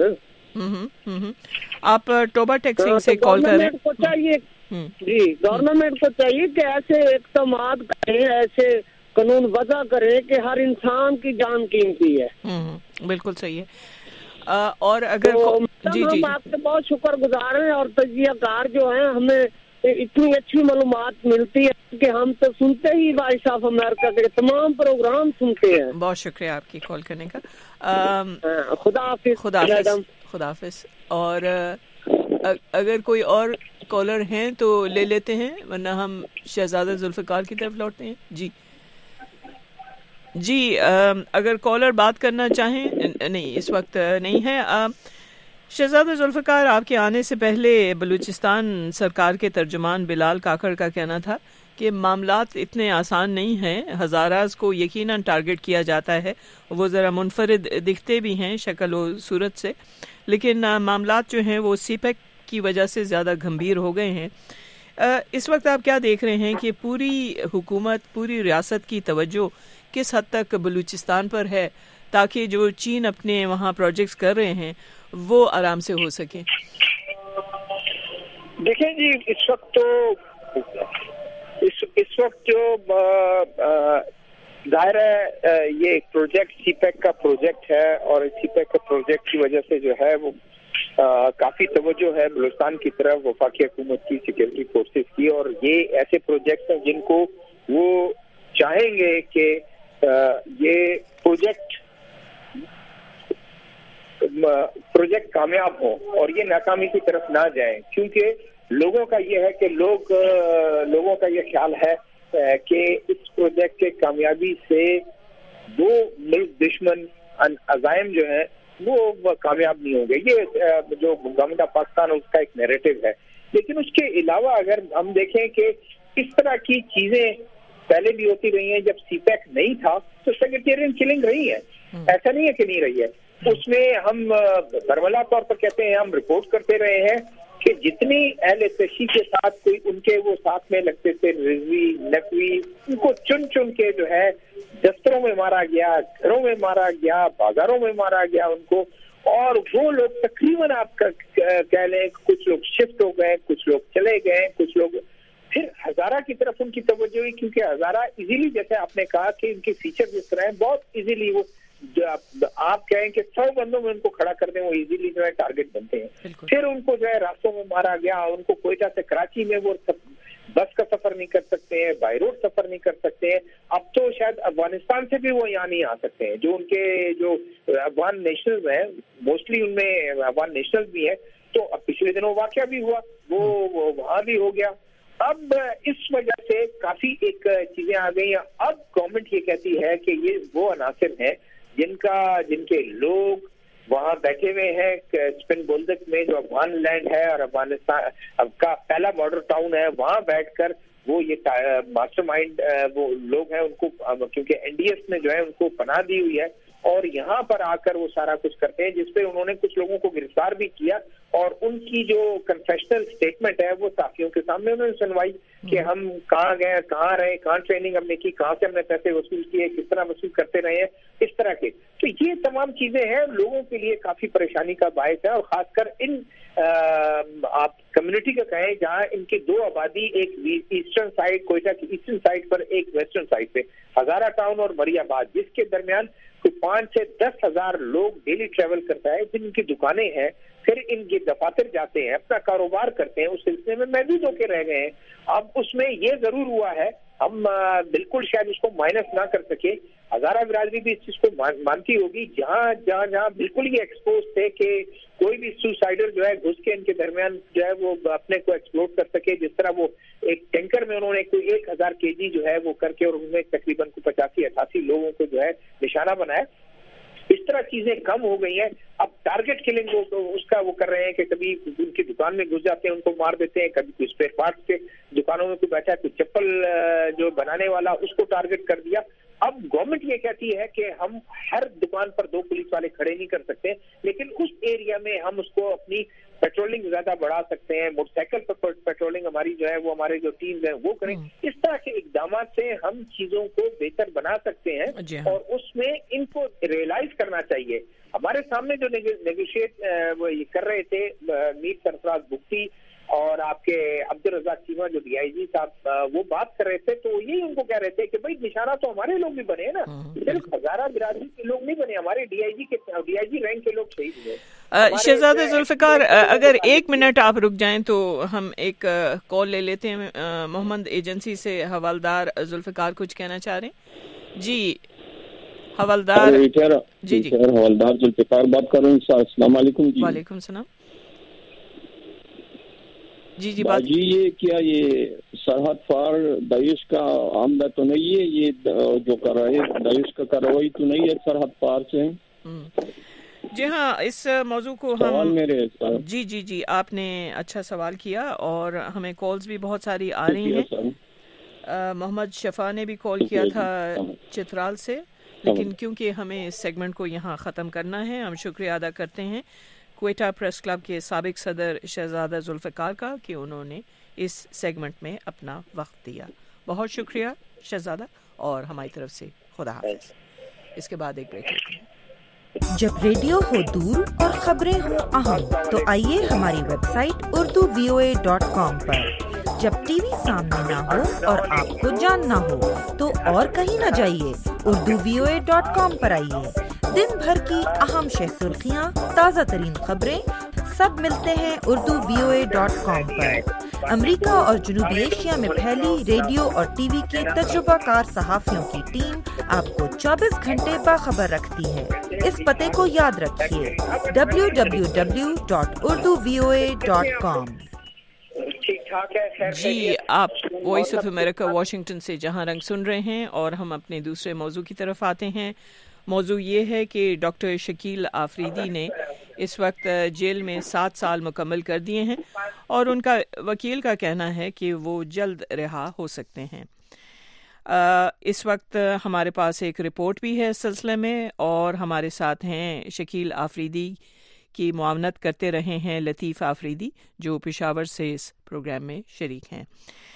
आप टोबा टेक्सिंग से कॉल कर रहे हैं। को चाहिए जी, गवर्नमेंट को चाहिए कि ऐसे इक़दाम करें, ऐसे कानून वज़ा करें कि हर इंसान की जान कीमती है। बिल्कुल सही है। आ, और अगर तो जी हम जी आपके बहुत शुक्रगुजार हैं और तजियाकार जो हैं, हमें इतनी अच्छी मालूमात मिलती है कि हम तो सुनते ही वॉइस ऑफ अमेरिका के तमाम प्रोग्राम सुनते हैं। बहुत शुक्रिया आपकी कॉल करने का। आ, खुदा हाफिज। खुदा हाफिज। खुदा हाफिज। और अ, अगर कोई और कॉलर हैं तो ले लेते हैं, वरना हम शहजादा जुल्फिकार की तरफ लौटते हैं। जी जी, अगर कॉलर बात करना चाहें, नहीं इस वक्त नहीं है। शहजादा जुल्फिकार, आपके आने से पहले बलूचिस्तान सरकार के तर्जुमान बिलाल काकड़ का कहना था कि मामलात इतने आसान नहीं हैं, हज़ाराज को यकीनन टारगेट किया जाता है, वो ज़रा मुनफरिद दिखते भी हैं शक्ल व सूरत से, लेकिन मामलात जो हैं वो सीपेक की वजह से ज़्यादा गंभीर हो गए हैं। इस वक्त आप क्या देख रहे हैं कि पूरी हुकूमत, पूरी रियासत की तवज्जो किस हद तक बलूचिस्तान पर है ताकि जो चीन अपने वहाँ प्रोजेक्ट्स कर रहे हैं वो आराम से हो सके? देखें जी, इस वक्त तो इस इस वक्त जो जाहिर है ये एक प्रोजेक्ट सीपेक का प्रोजेक्ट है और सीपेक का प्रोजेक्ट की वजह से जो है वो आ, काफी तवज्जो है बलूचिस्तान की तरफ वफाकी हुकूमत की, सिक्योरिटी फोर्सेस की, और ये ऐसे प्रोजेक्ट हैं जिनको वो चाहेंगे कि ये प्रोजेक्ट प्रोजेक्ट कामयाब हो और ये नाकामी की तरफ ना जाए, क्योंकि लोगों का ये है कि लोग लोगों का ये ख्याल है कि इस प्रोजेक्ट के कामयाबी से वो मुल्क दुश्मन अज़ाइम जो है वो कामयाब नहीं होंगे। ये जो गवर्नमेंट ऑफ पाकिस्तान है उसका एक नैरेटिव है। लेकिन उसके अलावा अगर हम देखें कि इस तरह की चीजें पहले भी होती रही हैं, जब सीपैक नहीं था तो सेक्रेटेरियन किलिंग रही है, ऐसा नहीं है कि नहीं रही है। उसमें हम बरमला तौर पर कहते हैं, हम रिपोर्ट करते रहे हैं कि जितनी अहले तशी के साथ कोई उनके वो साथ में लगते थे, रिजवी नकवी, उनको चुन चुन के जो है दफ्तरों में मारा गया, घरों में मारा गया, बाजारों में मारा गया उनको, और वो लोग तकरीबन आप कह लें कुछ लोग शिफ्ट हो गए, कुछ लोग चले गए, कुछ लोग फिर हजारा की तरफ उनकी तवज्जो हुई, क्योंकि हजारा इजीली, जैसे आपने कहा कि इनके फीचर जिस तरह है, बहुत इजीली वो आप कहें कि सौ बंदों में उनको खड़ा कर दें, वो इजीली जो है टारगेट बनते हैं। फिर उनको जो है रास्तों में मारा गया, उनको कोयटा से कराची में वो बस का सफर नहीं कर सकते हैं, बाई रोड सफर नहीं कर सकते हैं। अब तो शायद अफगानिस्तान से भी वो यहाँ नहीं आ सकते हैं। जो उनके जो अफगान नेशनल्स हैं, मोस्टली उनमें अफगान नेशनल्स भी हैं, तो अब पिछले दिनों वाकया भी हुआ, वो, वो वहां भी हो गया। अब इस वजह से काफी एक चीजें आ गई हैं। अब गवर्नमेंट ये कहती है कि ये वो अनासिर हैं जिनका जिनके लोग وہاں بیٹھے ہوئے ہیں اسپن بولدک میں جو افغان لینڈ ہے اور افغانستان کا پہلا بارڈر ٹاؤن ہے، وہاں بیٹھ کر وہ یہ ماسٹر مائنڈ وہ لوگ ہیں، ان کو کیونکہ این ڈی ایس نے جو ہے ان کو پناہ دی ہوئی ہے اور یہاں پر آ کر وہ سارا کچھ کرتے ہیں، جس پہ انہوں نے کچھ لوگوں کو گرفتار بھی کیا اور ان کی جو کنفیشنل اسٹیٹمنٹ ہے وہ صحافیوں کے سامنے انہوں نے سنوائی کہ ہم کہاں گئے، کہاں رہے، کہاں ٹریننگ ہم نے کی، کہاں سے ہم نے پیسے وصول کیے، کس طرح وصول کرتے رہے ہیں، اس طرح کے. تو یہ تمام چیزیں ہیں لوگوں کے لیے کافی پریشانی کا باعث ہے، اور خاص کر ان آپ کمیونٹی کا کہیں جہاں ان کی دو آبادی، ایک ایسٹرن سائڈ کوئٹہ کی ایسٹرن سائڈ پر، ایک ویسٹرن سائڈ پہ، ہزارہ ٹاؤن اور مری آباد، جس کے درمیان کوئی پانچ سے دس ہزار لوگ ڈیلی ٹریول کرتا ہے، جن کی دکانیں ہیں، پھر ان کے دفاتر جاتے ہیں، اپنا کاروبار کرتے ہیں، اس سلسلے میں محدود ہو کے رہ گئے ہیں. اب اس میں یہ ضرور ہوا ہے، ہم بالکل شاید اس کو مائنس نہ کر سکے، ہزارہ برادری بھی اس چیز کو مانتی ہوگی، جہاں جہاں جہاں بالکل یہ ایکسپوز تھے کہ کوئی بھی سوسائڈر جو ہے گھس کے ان کے درمیان جو ہے وہ اپنے کو ایکسپلوٹ کر سکے، جس طرح وہ ایک ٹینکر میں انہوں نے کوئی ایک ہزار کے جی جو ہے وہ کر کے اور ان میں تقریباً کو پچاسی اٹھاسی لوگوں کو جو ہے نشانہ بنایا. اس طرح چیزیں کم ہو گئی ہیں. اب ٹارگٹ کلنگ اس کا وہ کر رہے ہیں کہ کبھی ان کی دکان میں گھس جاتے ہیں، ان کو مار دیتے ہیں، کبھی کوئی اسپیئر پارٹس کے دکانوں میں کوئی بیٹھا ہے، کوئی چپل جو بنانے والا اس کو ٹارگٹ کر دیا. اب گورنمنٹ یہ کہتی ہے کہ ہم ہر دکان پر دو پولیس والے کھڑے نہیں کر سکتے، لیکن اس ایریا میں ہم اس کو اپنی پیٹرولنگ زیادہ بڑھا سکتے ہیں، موٹر سائیکل پر پیٹرولنگ ہماری جو ہے وہ ہمارے جو ٹیمز ہیں وہ کریں. اس طرح کے اقدامات سے ہم چیزوں کو بہتر بنا سکتے ہیں اور اس میں ان کو ریئلائز کرنا چاہیے. ہمارے سامنے جو نیگوشیٹ وہ یہ کر رہے تھے میر سرفراز بگٹی اور آپ کے عبدالرزاق چیمہ جو ڈی آئی جی صاحب وہ بات کر رہے تھے، تو یہی ان کو کہہ رہے تھے کہ بھائی نشانہ تو ہمارے لوگ بھی بنے نا، صرف ہزارہ برادری کے لوگ نہیں بنے، ہمارے ڈی آئی جی کے ڈی آئی جی رینک کے لوگ شہید ہوئے. شہزادہ ذوالفقار اگر ایک منٹ آپ رک جائیں تو ہم ایک کال لے لیتے ہیں. محمد ایجنسی سے حوالدار ذوالفقار کچھ کہنا چاہ رہے ہیں؟ جی حوالدار. جی جی حوالدار ذوالفقار بات کر رہے ہیں. السلام علیکم. جی وعلیکم السلام. جی جی بات جی یہ کیا یہ سرحد پار داعش کا عملہ تو نہیں ہے؟ یہ جو کر رہا ہے داعش کا کارروائی تو نہیں ہے سرحد پار سے؟ جی ہاں، اس موضوع کو ہم جی جی جی آپ نے اچھا سوال کیا اور ہمیں کالز بھی بہت ساری آ رہی ہیں. محمد شفا نے بھی کال کیا تھا چترال سے، لیکن کیونکہ ہمیں اس سیگمنٹ کو یہاں ختم کرنا ہے، ہم شکریہ ادا کرتے ہیں کوئٹہ پریس کلب کے سابق صدر شہزادہ ذوالفقار کا کہ انہوں نے اس سیگمنٹ میں اپنا وقت دیا. بہت شکریہ شہزادہ، اور ہماری طرف سے خدا حافظ. اس کے بعد ایک بریک لیتے ہیں. جب ریڈیو ہو دور اور خبریں ہوں اہم تو آئیے ہماری website Urdu V O A dot com پر. جب ٹی وی سامنے نہ ہو اور آپ کو جاننا ہو تو اور کہیں نہ جائیے، Urdu V O A dot com پر آئیے. دن بھر کی اہم شہ سرخیاں، تازہ ترین خبریں سب ملتے ہیں Urdu V O A dot com پر. امریکہ اور جنوبی ایشیا میں پھیلی ریڈیو اور ٹی وی کے تجربہ کار صحافیوں کی ٹیم آپ کو چوبیس گھنٹے باخبر رکھتی ہے. اس پتے کو یاد رکھیے، W W W dot Urdu V O A dot com. جی آپ وائس آف امریکہ واشنگٹن سے جہاں رنگ سن رہے ہیں، اور ہم اپنے دوسرے موضوع کی طرف آتے ہیں. موضوع یہ ہے کہ ڈاکٹر شکیل آفریدی نے اس وقت جیل میں سات سال مکمل کر دیے ہیں، اور ان کا وکیل کا کہنا ہے کہ وہ جلد رہا ہو سکتے ہیں. اس وقت ہمارے پاس ایک رپورٹ بھی ہے اس سلسلے میں، اور ہمارے ساتھ ہیں شکیل آفریدی کی معاونت کرتے رہے ہیں لطیف آفریدی، جو پشاور سے اس پروگرام میں شریک ہیں.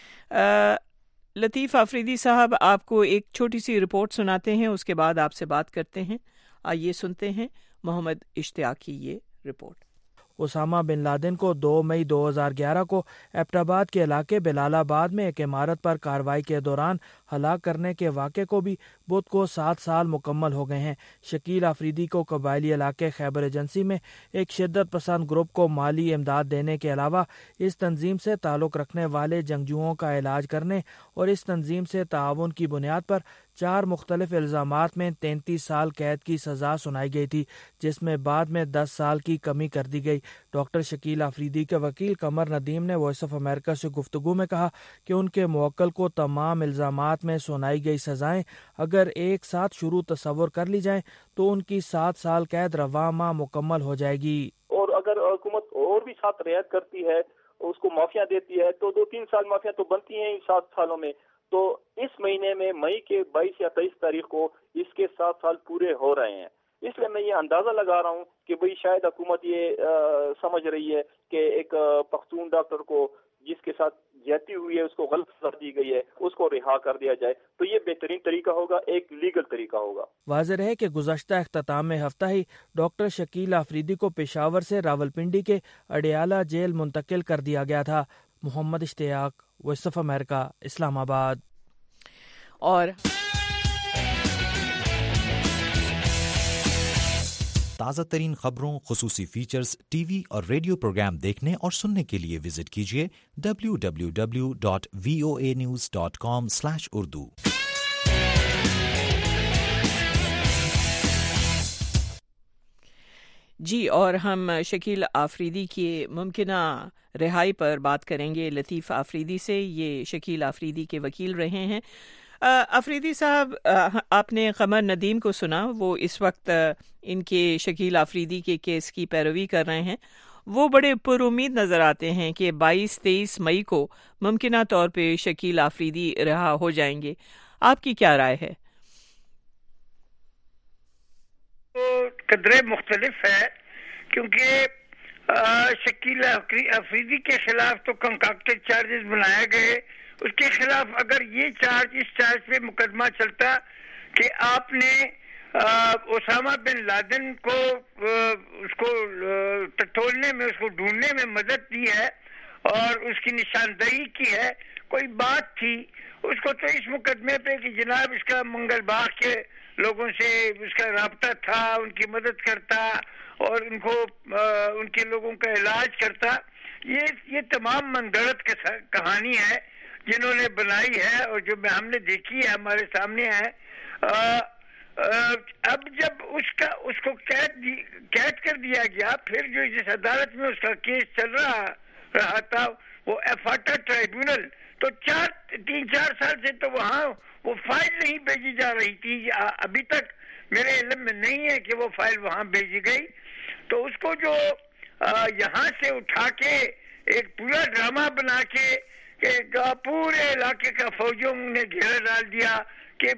لطیف آفریدی صاحب آپ کو ایک چھوٹی سی رپورٹ سناتے ہیں، اس کے بعد آپ سے بات کرتے ہیں. آئیے سنتے ہیں محمد اشتیاق کی یہ رپورٹ. اسامہ بن لادن کو دو مئی دو ہزار گیارہ کو ایبٹ آباد کے علاقے بلال آباد میں ایک عمارت پر کارروائی کے دوران ہلاک کرنے کے واقعے کو بھی بدھ کو سات سال مکمل ہو گئے ہیں. شکیل آفریدی کو قبائلی علاقے خیبر ایجنسی میں ایک شدت پسند گروپ کو مالی امداد دینے کے علاوہ اس تنظیم سے تعلق رکھنے والے جنگجوؤں کا علاج کرنے اور اس تنظیم سے تعاون کی بنیاد پر چار مختلف الزامات میں تینتیس سال قید کی سزا سنائی گئی تھی، جس میں بعد میں دس سال کی کمی کر دی گئی۔ ڈاکٹر شکیل آفریدی کے وکیل قمر ندیم نے وائس آف امریکہ سے گفتگو میں کہا کہ ان کے موکل کو تمام الزامات میں سنائی گئی سزائیں اگر ایک ساتھ شروع تصور کر لی جائیں تو ان کی سات سال قید رواں ماہ مکمل ہو جائے گی۔ اور اگر حکومت اور بھی ساتھ رعایت کرتی ہے، اس کو معافیاں دیتی ہے، تو دو تین سال معافیاں تو بنتی ہیں سات سالوں میں۔ تو اس مہینے میں مئی کے بائیس یا تیئیس تاریخ کو اس کے سات سال پورے ہو رہے ہیں۔ اس لیے میں یہ اندازہ لگا رہا ہوں کہ بھئی شاید حکومت یہ سمجھ رہی ہے کہ ایک پختون ڈاکٹر کو جس کے ساتھ زیادتی ہوئی ہے، اس کو غلط سزا دی گئی ہے، اس کو رہا کر دیا جائے، تو یہ بہترین طریقہ ہوگا، ایک لیگل طریقہ ہوگا۔ واضح رہے کہ گزشتہ اختتام میں ہفتہ ہی ڈاکٹر شکیل آفریدی کو پشاور سے راولپنڈی کے اڈیالہ جیل منتقل کر دیا گیا تھا۔ محمد اشتیاق، وائس آف امریکہ، اسلام آباد۔ اور تازہ ترین خبروں، خصوصی فیچرز، ٹی وی اور ریڈیو پروگرام دیکھنے اور سننے کے لیے وزٹ کیجیے W W W dot V O A news dot com slash Urdu. جی، اور ہم شکیل آفریدی کی ممکنہ رہائی پر بات کریں گے لطیف آفریدی سے۔ یہ شکیل آفریدی کے وکیل رہے ہیں۔ آفریدی صاحب، آپ نے قمر ندیم کو سنا، وہ اس وقت ان کے شکیل آفریدی کے کیس کی پیروی کر رہے ہیں۔ وہ بڑے پر امید نظر آتے ہیں کہ بائیس تیئیس مئی کو ممکنہ طور پہ شکیل آفریدی رہا ہو جائیں گے۔ آپ کی کیا رائے ہے؟ قدرے مختلف ہے، کیونکہ شکیل آفریدی کے خلاف تو کنکاکٹڈ چارجز بنائے گئے۔ اس کے خلاف اگر یہ چارج اس چارج پہ مقدمہ چلتا کہ آپ نے اسامہ بن لادن کو اس کو ٹٹولنے میں، اس کو ڈھونڈنے میں مدد دی ہے اور اس کی نشاندہی کی ہے، کوئی بات تھی اس کو تو اس مقدمے پہ کہ جناب اس کا منگل باغ کے لوگوں سے اس کا رابطہ تھا، ان کی مدد کرتا اور ان کو ان کے لوگوں کا علاج کرتا۔ یہ یہ تمام من گھڑت کہانی ہے جنہوں نے بنائی ہے اور جو ہم نے دیکھی ہے، ہمارے سامنے ہے۔ اب جب اس کا اس کو قید قید کر دیا گیا، پھر جو جس عدالت میں اس کا کیس چل رہا رہا تھا وہ ایفاٹا ٹرائبیونل، تو چار تین چار سال سے تو وہاں وہ فائل نہیں بھیجی جا رہی تھی۔ ابھی تک میرے علم میں نہیں ہے کہ وہ فائل وہاں بھیجی گئی۔ تو اس کو جو یہاں سے اٹھا کے ایک پورا ڈرامہ بنا کے کہ پورے علاقے کا فوجیوں نے گھیرا ڈال دیا کہ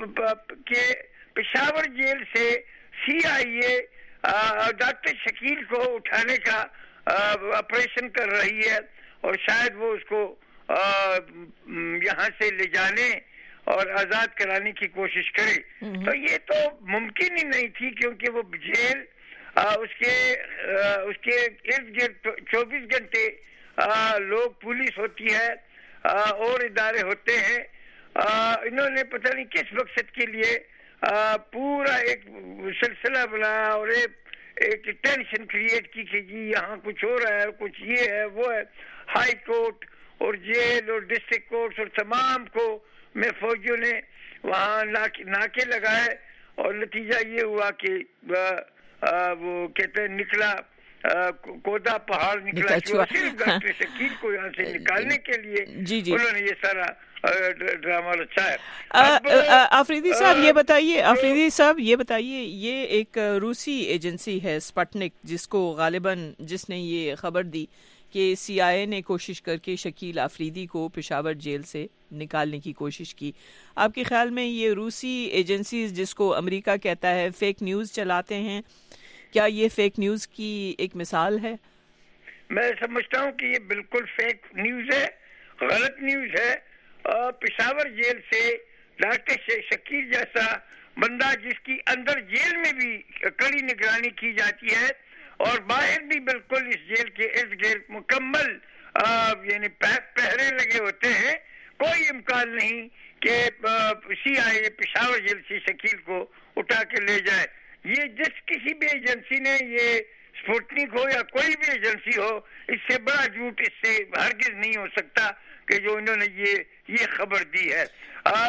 پشاور جیل سے سی آئی اے ڈاکٹر شکیل کو اٹھانے کا آپریشن کر رہی ہے اور شاید وہ اس کو یہاں سے لے جانے اور آزاد کرانے کی کوشش کرے۔ تو یہ تو ممکن ہی نہیں تھی، کیونکہ وہ جیل اس کے اس کے ارد گرد چوبیس گھنٹے لوگ، پولیس ہوتی ہے اور ادارے ہوتے ہیں۔ انہوں نے پتہ نہیں کس مقصد کے لیے پورا ایک سلسلہ بنایا اور ایک ٹینشن کریٹ کی کہ جی یہاں کچھ ہو رہا ہے، کچھ یہ ہے وہ ہے۔ ہائی کورٹ اور جیل اور ڈسٹرکٹ کورٹس اور تمام کو میں فوجیوں نے وہاں ناکے لگائے اور نتیجہ یہ ہوا کہ وہ کہتے ہیں نکلا کودا پہاڑ نکلا۔ صرف ڈاکٹر شکیل کو یہاں سے نکالنے کے لیے جی جی انہوں نے یہ سارا ڈرامہ رچا ہے۔ آفریدی صاحب یہ بتائیے آفریدی صاحب یہ بتائیے یہ ایک روسی ایجنسی ہے سپٹنک، جس کو غالباً جس نے یہ خبر دی کہ سی آئی اے نے کوشش کر کے شکیل آفریدی کو پشاور جیل سے نکالنے کی کوشش کی۔ آپ کے خیال میں یہ روسی ایجنسیز جس کو امریکہ کہتا ہے فیک نیوز چلاتے ہیں، کیا یہ فیک نیوز کی ایک مثال ہے؟ میں سمجھتا ہوں کہ یہ بالکل فیک نیوز ہے، غلط نیوز ہے۔ پشاور جیل سے ڈاکٹر شکیل جیسا بندہ جس کی اندر جیل میں بھی کڑی نگرانی کی جاتی ہے اور باہر بھی بالکل اس جیل کے ارد گرد مکمل یعنی پہرے لگے ہوتے ہیں، کوئی امکان نہیں کہ سی آئی اے پشاور جیل سے شکیل کو اٹھا کے لے جائے۔ یہ جس کسی بھی ایجنسی نے، یہ سپوٹنک ہو یا کوئی بھی ایجنسی ہو، اس سے بڑا جھوٹ اس سے ہرگز نہیں ہو سکتا کہ جو انہوں نے یہ یہ خبر دی ہے۔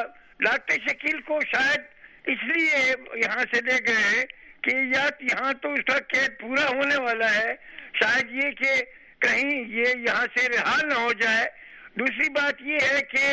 ڈاکٹر شکیل کو شاید اس لیے یہاں سے لے گئے کہ یا یہاں تو اس کا قید پورا ہونے والا ہے، شاید یہ کہ کہیں یہ یہاں سے رہا نہ ہو جائے. دوسری بات یہ ہے کہ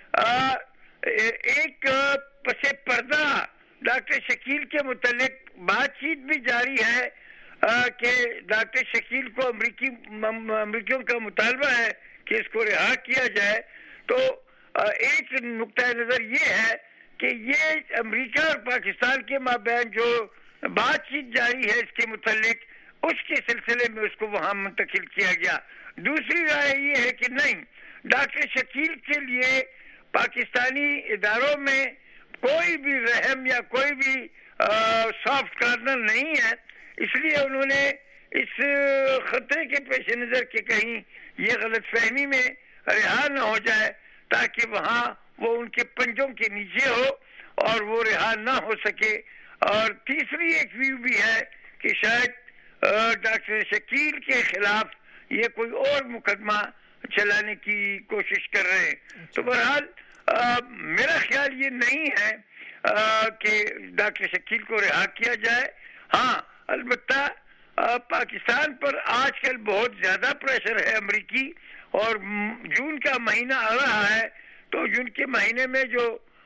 ایک پس پردہ ڈاکٹر شکیل کے متعلق بات چیت بھی جاری ہے کہ ڈاکٹر شکیل کو امریکی امریکیوں کا مطالبہ ہے کہ اس کو رہا کیا جائے. تو ایک نقطۂ نظر یہ ہے کہ یہ امریکہ اور پاکستان کے مابین جو بات چیت جاری ہے اس کے متعلق، اس کے سلسلے میں اس کو وہاں منتقل کیا گیا. دوسری رائے یہ ہے کہ نہیں، ڈاکٹر شکیل کے لیے پاکستانی اداروں میں کوئی بھی رحم یا کوئی بھی سافٹ کارنر نہیں ہے، اس لیے انہوں نے اس خطرے کے پیش نظر کہ کہیں یہ غلط فہمی میں رہا نہ ہو جائے تاکہ وہاں وہ ان کے پنجوں کے نیچے ہو اور وہ رہا نہ ہو سکے. اور تیسری ایک ویو بھی ہے کہ شاید ڈاکٹر شکیل کے خلاف یہ کوئی اور مقدمہ چلانے کی کوشش کر رہے ہیں. تو بہرحال میرا خیال یہ نہیں ہے کہ ڈاکٹر شکیل کو رہا کیا جائے. ہاں البتہ پاکستان پر آج کل بہت زیادہ پریشر ہے امریکی، اور جون کا مہینہ آ رہا ہے تو جون کے مہینے میں جو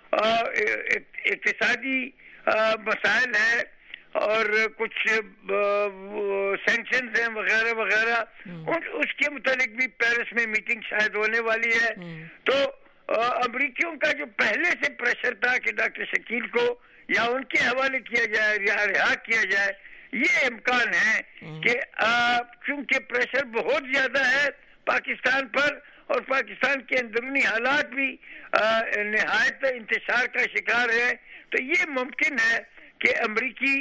اقتصادی مسائل ہیں اور کچھ سینکشنز ہیں وغیرہ وغیرہ، اس کے متعلق بھی پیرس میں میٹنگ شاید ہونے والی ہے. تو امریکیوں کا جو پہلے سے پریشر تھا کہ ڈاکٹر شکیل کو یا ان کے حوالے کیا جائے یا رہا کیا جائے، یہ امکان ہے کہ چونکہ پریشر بہت زیادہ ہے پاکستان پر اور پاکستان کے اندرونی حالات بھی نہایت انتشار کا شکار ہے، تو یہ ممکن ہے کہ امریکی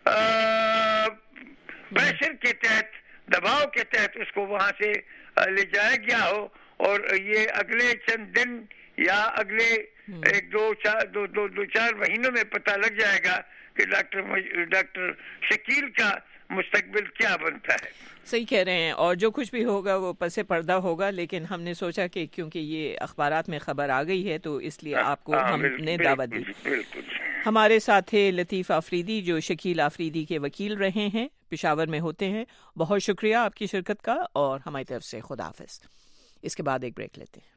پریشر کے تحت، دباؤ کے تحت اس کو وہاں سے لے جایا گیا ہو، اور یہ اگلے چند دن یا اگلے ایک دو چار دو دو دو چار مہینوں میں پتہ لگ جائے گا کہ ڈاکٹر ڈاکٹر شکیل کا مستقبل کیا بنتا ہے. صحیح کہہ رہے ہیں، اور جو کچھ بھی ہوگا وہ پس پردہ ہوگا، لیکن ہم نے سوچا کہ کیونکہ یہ اخبارات میں خبر آ گئی ہے تو اس لیے آپ کو ہم نے دعوت دی. ہمارے ساتھ تھے لطیف آفریدی جو شکیل آفریدی کے وکیل رہے ہیں، پشاور میں ہوتے ہیں. بہت شکریہ آپ کی شرکت کا، اور ہماری طرف سے خدا حافظ. اس کے بعد ایک بریک لیتے ہیں.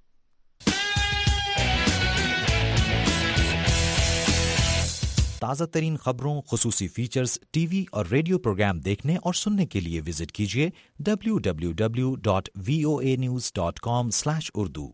تازہ ترین خبروں، خصوصی فیچرز، ٹی وی اور ریڈیو پروگرام دیکھنے اور سننے کے لیے وزٹ کیجیے W W W dot V O A news dot com slash Urdu.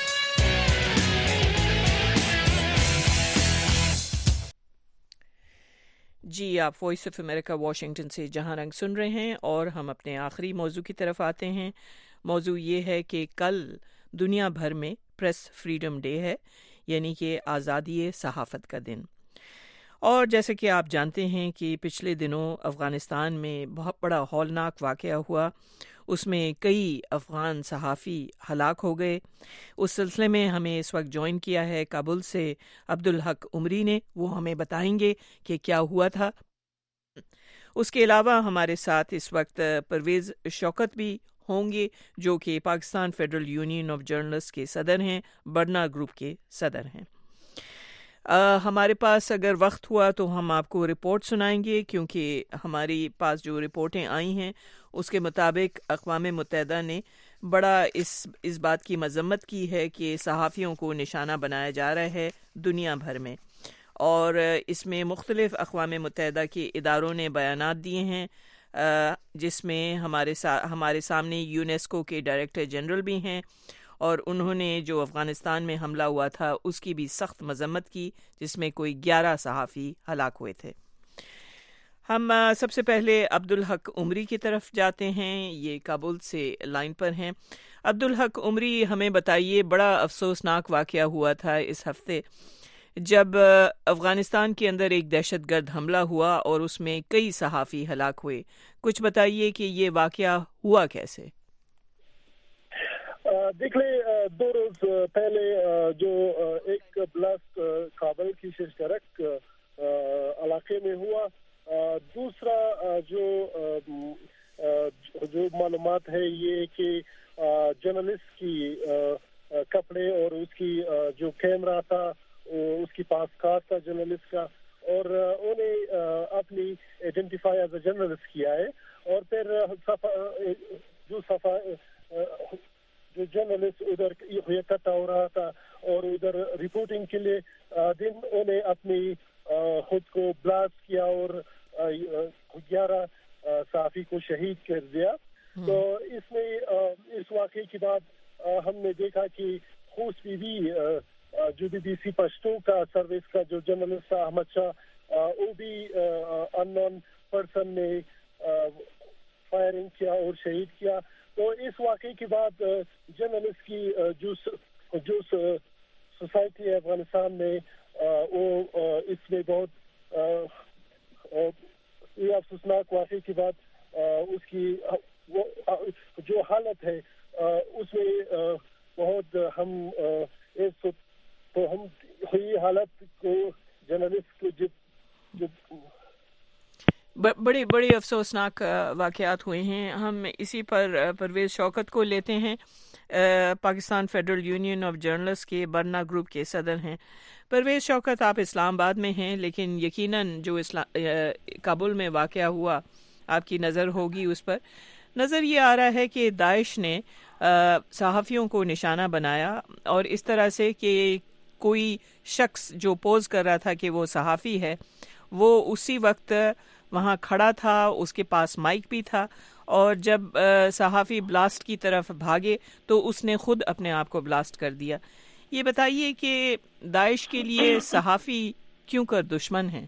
جی، آپ وائس آف امریکہ واشنگٹن سے جہاں رنگ سن رہے ہیں، اور ہم اپنے آخری موضوع کی طرف آتے ہیں. موضوع یہ ہے کہ کل دنیا بھر میں پریس فریڈم ڈے ہے، یعنی کہ آزادی صحافت کا دن. اور جیسے کہ آپ جانتے ہیں کہ پچھلے دنوں افغانستان میں بہت بڑا ہولناک واقعہ ہوا، اس میں کئی افغان صحافی ہلاک ہو گئے. اس سلسلے میں ہمیں اس وقت جوائن کیا ہے کابل سے عبدالحق عمری نے، وہ ہمیں بتائیں گے کہ کیا ہوا تھا. اس کے علاوہ ہمارے ساتھ اس وقت پرویز شوکت بھی ہوں گے جو کہ Pakistan federal union of journalist کے صدر ہیں، برنا گروپ کے صدر ہیں. آ, ہمارے پاس اگر وقت ہوا تو ہم آپ کو رپورٹ سنائیں گے، کیونکہ ہماری پاس جو رپورٹیں آئی ہیں اس کے مطابق اقوام متحدہ نے بڑا اس اس بات کی مذمت کی ہے کہ صحافیوں کو نشانہ بنایا جا رہا ہے دنیا بھر میں، اور اس میں مختلف اقوام متحدہ کے اداروں نے بیانات دیے ہیں، جس میں ہمارے سا ہمارے سامنے یونیسکو کے ڈائریکٹر جنرل بھی ہیں، اور انہوں نے جو افغانستان میں حملہ ہوا تھا اس کی بھی سخت مذمت کی، جس میں کوئی گیارہ صحافی ہلاک ہوئے تھے. ہم سب سے پہلے عبدالحق عمری کی طرف جاتے ہیں، یہ کابل سے لائن پر ہیں. عبدالحق عمری، ہمیں بتائیے، بڑا افسوسناک واقعہ ہوا تھا اس ہفتے جب افغانستان کے اندر ایک دہشت گرد حملہ ہوا اور اس میں کئی صحافی ہلاک ہوئے. کچھ بتائیے کہ یہ واقعہ ہوا کیسے؟ دیکھ لیں، دو روز پہلے جو ایک بلاسٹ کابل کی شرک علاقے میں ہوا، دوسرا جو جو معلومات ہے یہ کہ جرنلسٹ کی کپڑے اور اس کی جو کیمرہ تھا اس کے پاس کارڈ تھا جرنلسٹ کا, اور انہیں اپنی آئیڈینٹیفائی ایز اے جرنلسٹ کیا ہے. اور پھر جو صفا جو جرنلسٹ ادھر اکٹھا ہو رہا تھا اور ادھر رپورٹنگ کے لیے دن انہیں اپنی خود کو بلاسٹ کیا اور گیارہ صحافی کو شہید کر دیا. تو اس میں اس واقعے کے بعد ہم نے دیکھا کہ خوش بی بی جو بی بی سی پشتو کا سروس کا جو جرنلسٹ احمد شاہ, وہ بھی ان نون پرسن نے فائرنگ کیا اور شہید کیا. تو اس واقعے کے بعد جرنلسٹ کی جو جو سوسائٹی ہے افغانستان میں, وہ اس میں بہت یہ افسوسناک واقعے کے بعد اس کی وہ جو حالت ہے اس میں بہت ہم اس تو ہم یہ حالت کو جرنلسٹ کو جو بڑے بڑے افسوسناک واقعات ہوئے ہیں. ہم اسی پر پرویز شوکت کو لیتے ہیں, Pakistan federal union of journalist کے برنا گروپ کے صدر ہیں. پرویز شوکت, آپ اسلام آباد میں ہیں, لیکن یقیناً جو کابل میں واقعہ ہوا آپ کی نظر ہوگی اس پر. نظر یہ آ رہا ہے کہ داعش نے صحافیوں کو نشانہ بنایا اور اس طرح سے کہ کوئی شخص جو پوز کر رہا تھا کہ وہ صحافی ہے, وہ اسی وقت وہاں کھڑا تھا, اس کے پاس مائک بھی تھا, اور جب صحافی بلاسٹ کی طرف بھاگے تو اس نے خود اپنے آپ کو بلاسٹ کر دیا. یہ بتائیے کہ داعش کے لیے صحافی کیوں کر دشمن ہیں؟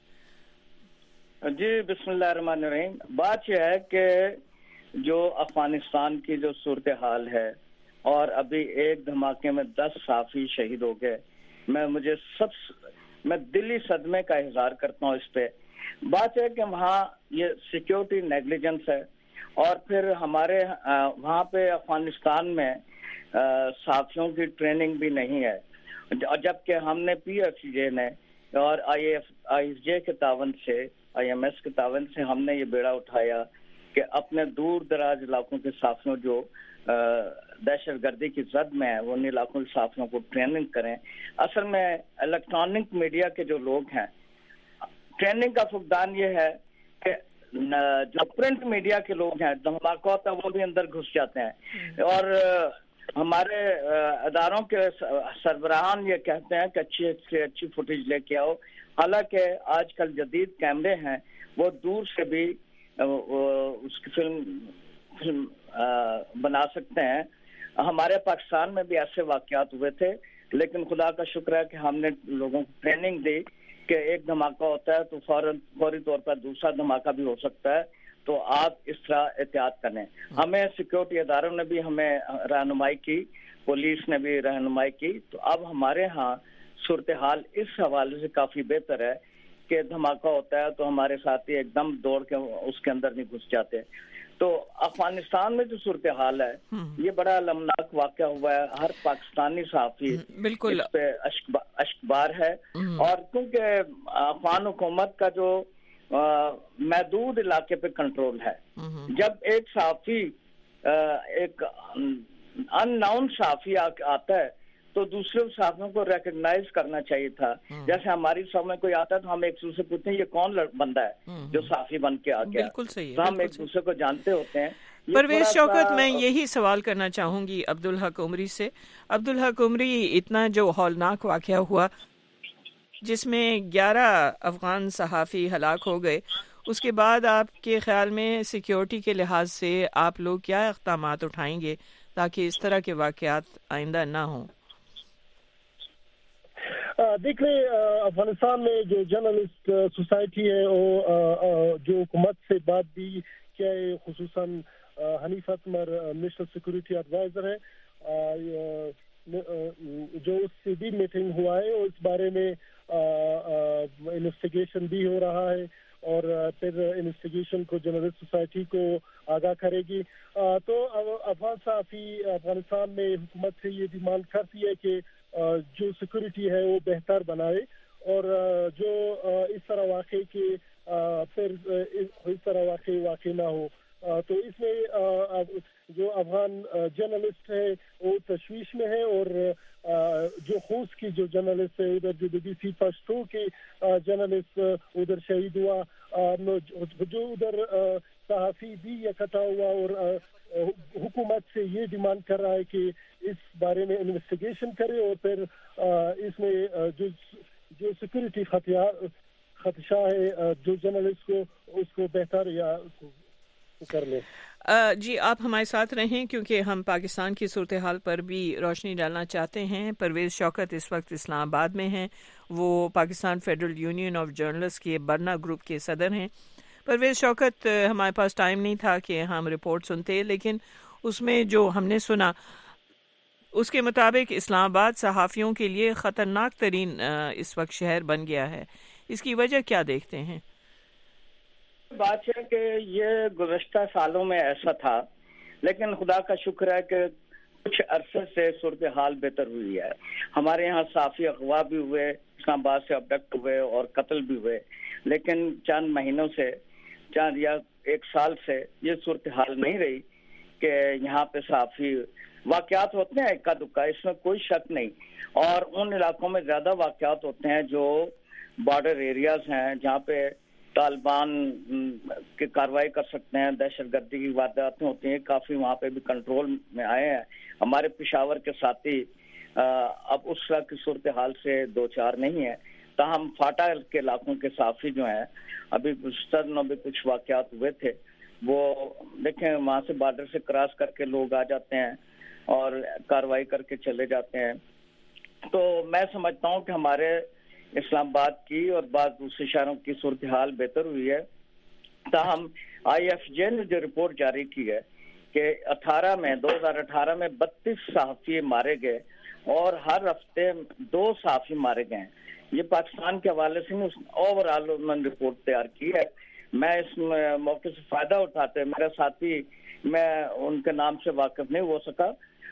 جی بسم اللہ الرحمن الرحیم. بات یہ ہے کہ جو افغانستان کی جو صورتحال ہے, اور ابھی ایک دھماکے میں دس صحافی شہید ہو گئے, میں مجھے سب میں دلی صدمے کا اظہار کرتا ہوں اس پہ. بات ہے کہ وہاں یہ سیکیورٹی نیگلیجنس ہے, اور پھر ہمارے وہاں پہ افغانستان میں صحافیوں کی ٹریننگ بھی نہیں ہے, جبکہ ہم نے پی ایف جے نے اور آئی ایف آئی جے کے تعاون سے, آئی ایم ایس کے تعاون سے ہم نے یہ بیڑا اٹھایا کہ اپنے دور دراز علاقوں کے صحافیوں جو دہشت گردی کی زد میں ہیں, وہ ان علاقوں کے صحافیوں کو ٹریننگ کریں. اصل میں الیکٹرانک میڈیا کے جو لوگ ہیں, ٹریننگ کا فقدان یہ ہے کہ جو پرنٹ میڈیا کے لوگ ہیں, دھماکہ ہوتا ہے وہ بھی اندر گھس جاتے ہیں, اور ہمارے اداروں کے سربراہان یہ کہتے ہیں کہ اچھی سے اچھی فوٹیج لے کے آؤ, حالانکہ آج کل جدید کیمرے ہیں, وہ دور سے بھی اس کی فلم فلم بنا سکتے ہیں. ہمارے پاکستان میں بھی ایسے واقعات ہوئے تھے, لیکن خدا کا شکر ہے کہ ہم نے لوگوں کو ٹریننگ دی کہ ایک دھماکہ ہوتا ہے تو فوراً فوری طور پر دوسرا دھماکہ بھی ہو سکتا ہے, تو آپ اس طرح احتیاط کریں. ہمیں سیکورٹی اداروں نے بھی ہمیں رہنمائی کی, پولیس نے بھی رہنمائی کی, تو اب ہمارے ہاں صورتحال اس حوالے سے کافی بہتر ہے کہ دھماکہ ہوتا ہے تو ہمارے ساتھی ایک دم دوڑ کے اس کے اندر نہیں گھس جاتے. تو افغانستان میں جو صورتحال ہے یہ بڑا المناک واقعہ ہوا ہے. ہر پاکستانی صحافی بالکل اس پہ اشکبار ہے, اور کیونکہ افغان حکومت کا جو محدود علاقے پہ کنٹرول ہے, جب ایک صحافی ایک ان نون صحافی آتا ہے تو دوسرے صحافیوں کو ریکگنائز کرنا چاہیے تھا. جیسے ہماری سب میں کوئی آتا ہے تو ہم ایک دوسرے سے پوچھتے ہیں یہ کون بندہ ہے جو صحافی بن کے آ گیا, تو ہم ایک دوسرے کو جانتے ہوتے ہیں. پرویز شوکت, میں یہی سوال کرنا چاہوں گی عبدالحق عمری سے. عبدالحق عمری, اتنا جو ہولناک واقعہ ہوا جس میں گیارہ افغان صحافی ہلاک ہو گئے, اس کے بعد آپ کے خیال میں سیکیورٹی کے لحاظ سے آپ لوگ کیا اقدامات اٹھائیں گے تاکہ اس طرح کے واقعات آئندہ نہ ہوں؟ دیکھ لیں, افغانستان میں جو جرنلسٹ سوسائٹی ہے وہ جو حکومت سے بات بھی کیا ہے, خصوصاً Hanif Atmar national security adviser ہے, جو اس سے بھی میٹنگ ہوا ہے, اور اس بارے میں انویسٹیگیشن بھی ہو رہا ہے, اور پھر انویسٹیگیشن کو جرنلسٹ سوسائٹی کو آگاہ کرے گی. تو افغان صحافی افغانستان میں حکومت سے یہ ڈیمانڈ کرتی ہے کہ جو سیکورٹی ہے وہ بہتر بنائے, اور جو اس طرح واقعے کے پھر اس طرح واقعی واقع نہ ہو. تو اس میں جو افغان جرنلسٹ ہے وہ تشویش میں ہے، اور جو خوست کی جو جرنلسٹ ہے ادھر جو بی بی سی پشتو کے جرنلسٹ ادھر شہید ہوا، جو ادھر صحافی بھی اکٹھا ہوا اور حکومت سے یہ ڈیمانڈ کر رہا ہے کہ اس بارے میں انویسٹیگیشن کرے، اور پھر اس میں جو جو سیکورٹی خدشہ ہے جو جرنلسٹ کو اس کو بہتر یا کر لے۔ جی آپ ہمارے ساتھ رہیں کیونکہ ہم پاکستان کی صورتحال پر بھی روشنی ڈالنا چاہتے ہیں۔ پرویز شوکت اس وقت اسلام آباد میں ہیں، وہ Pakistan federal union of journalist کے برنا گروپ کے صدر ہیں۔ پرویز شوکت، ہمارے پاس ٹائم نہیں تھا کہ ہم رپورٹ سنتے، لیکن اس میں جو ہم نے سنا اس کے مطابق اسلام آباد صحافیوں کے لیے خطرناک ترین اس وقت شہر بن گیا ہے، اس کی وجہ کیا دیکھتے ہیں؟ بات ہے کہ یہ گزشتہ سالوں میں ایسا تھا، لیکن خدا کا شکر ہے کہ کچھ عرصے سے صورتحال بہتر ہوئی ہے۔ ہمارے یہاں صحافی اغوا بھی ہوئے، اسلام آباد سے ابڈکٹ ہوئے اور قتل بھی ہوئے، لیکن چند مہینوں سے چند یا ایک سال سے یہ صورتحال نہیں رہی کہ یہاں پہ صحافی واقعات ہوتے ہیں اکا دکا، اس میں کوئی شک نہیں، اور ان علاقوں میں زیادہ واقعات ہوتے ہیں جو بارڈر ایریاز ہیں جہاں پہ طالبان کی کارروائی کر سکتے ہیں، دہشت گردی کی وارداتیں ہوتی ہیں، کافی وہاں پہ بھی کنٹرول میں آئے ہیں۔ ہمارے پشاور کے ساتھی اب اس طرح کی صورتحال سے دو چار نہیں ہے، تاہم فاٹا کے علاقوں کے صحافی جو ہیں ابھی گزشتہ دنوں میں کچھ واقعات ہوئے تھے، وہ دیکھیں وہاں سے بارڈر سے کراس کر کے لوگ آ جاتے ہیں اور کارروائی کر کے چلے جاتے ہیں۔ تو میں سمجھتا ہوں کہ ہمارے اسلام آباد کی اور بعض دوسرے شہروں کی صورتحال بہتر ہوئی ہے، تاہم آئی ایف جے نے جو رپورٹ جاری کی ہے کہ اٹھارہ میں دو ہزار اٹھارہ میں بتیس صحافی مارے گئے اور ہر ہفتے دو صحافی مارے گئے ہیں۔ یہ پاکستان کے حوالے سے اوور آل انہوں نے رپورٹ تیار کی ہے۔ میں اس موقع سے فائدہ اٹھاتے، میرا ساتھی میں ان کے نام سے واقف نہیں ہو سکا،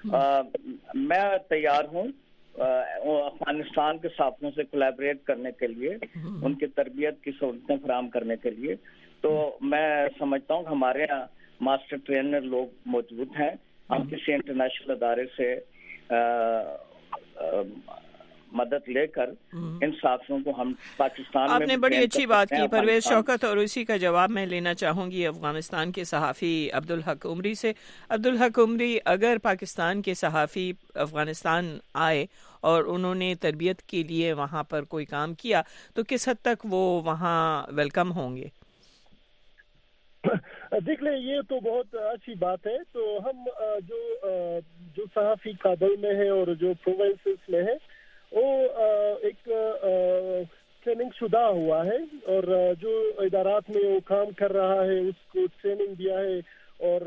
میں تیار ہوں افغانستان کے صحافیوں سے کولیبریٹ کرنے کے لیے، ان کی تربیت کی سہولتیں فراہم کرنے کے لیے۔ تو میں سمجھتا ہوں کہ ہمارے یہاں ماسٹر ٹرینر لوگ موجود ہیں، ہم کسی انٹرنیشنل ادارے سے آ, آ, مدد لے کر ان صحافیوں کو ہم پاکستان میں، آپ نے بڑی اچھی بات کی پرویز شوکت، اور اسی کا جواب میں لینا چاہوں گی افغانستان کے صحافی عبدالحق عمری سے۔ عبدالحق عمری، اگر پاکستان کے صحافی افغانستان آئے اور انہوں نے تربیت کے لیے وہاں پر کوئی کام کیا تو کس حد تک وہ وہاں ویلکم ہوں گے؟ دیکھ لیں، یہ تو بہت اچھی بات ہے۔ تو ہم جو جو صحافی کابل میں ہے اور جو پروونسز میں ہے وہ ایک ٹریننگ شدہ ہوا ہے، اور جو ادارات میں وہ کام کر رہا ہے اس کو ٹریننگ دیا ہے، اور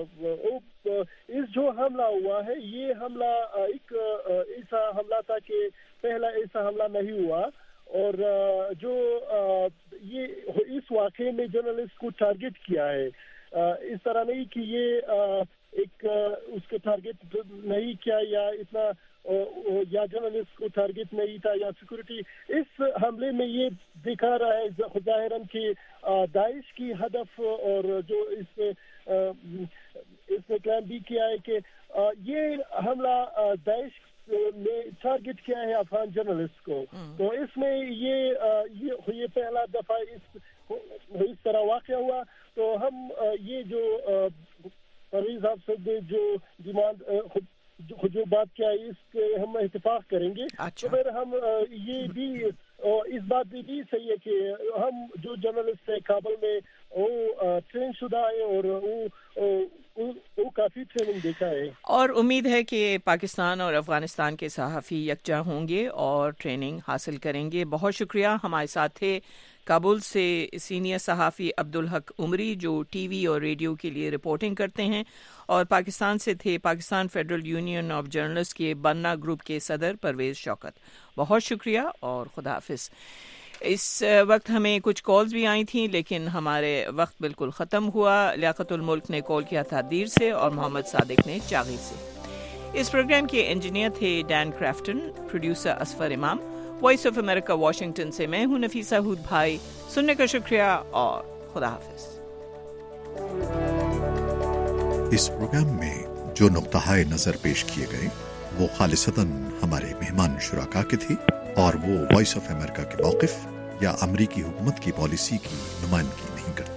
اس جو حملہ ہوا ہے یہ حملہ ایک ایسا حملہ تھا کہ پہلا ایسا حملہ نہیں ہوا، اور جو یہ اس واقعے میں جرنلسٹ کو ٹارگٹ کیا ہے، اس طرح نہیں کہ یہ ایک اس کے ٹارگٹ نہیں کیا یا اتنا یا جرنلسٹ کو ٹارگٹ نہیں تھا یا سیکورٹی۔ اس حملے میں یہ دکھا رہا ہے ظاہراً کہ داعش کی ہدف، اور جو اس میں اس نے کلیم بھی کیا ہے کہ یہ حملہ داعش نے ٹارگٹ کیا ہے افغان جرنلسٹ کو۔ تو اس میں یہ یہ پہلا دفعہ اس اس طرح واقع ہوا۔ تو ہم یہ جو پرویز صاحب نے جو ڈیمانڈ جو بات کیا اس کے ہم اتفاق کریں گے۔ تو پھر ہم یہ بھی اس بات بھی بھی صحیح ہے کہ ہم جو جرنلسٹ ہے کابل میں وہ ٹرین شدہ ہے اور وہ وہ کافی ٹریننگ دیکھا ہے، اور امید ہے کہ پاکستان اور افغانستان کے صحافی یکجا ہوں گے اور ٹریننگ حاصل کریں گے۔ بہت شکریہ۔ ہمارے ساتھ تھے کابل سے سینئر صحافی عبدالحق عمری جو ٹی وی اور ریڈیو کے لیے رپورٹنگ کرتے ہیں، اور پاکستان سے تھے Pakistan federal union of journalist کے برنا گروپ کے صدر پرویز شوکت۔ بہت شکریہ اور خدا حافظ۔ اس وقت ہمیں کچھ کالز بھی آئی تھیں لیکن ہمارے وقت بالکل ختم ہوا۔ لیاقت الملک نے کال کیا تھا دیر سے اور محمد صادق نے چاغی سے۔ اس پروگرام کے انجینئر تھے ڈین کرافٹن، پروڈیوسر اسفر امام۔ وائس آف امریکہ واشنگٹن سے میں ہوں نفیسہ ہود بھائی۔ سننے کا شکریہ اور خدا حافظ۔ اس پروگرام میں جو نقطۂ نظر پیش کیے گئے وہ خالصتاً ہمارے مہمان شرکا کے تھے اور وہ وائس آف امریکہ کے موقف یا امریکی حکومت کی پالیسی کی نمائندگی نہیں کرتے۔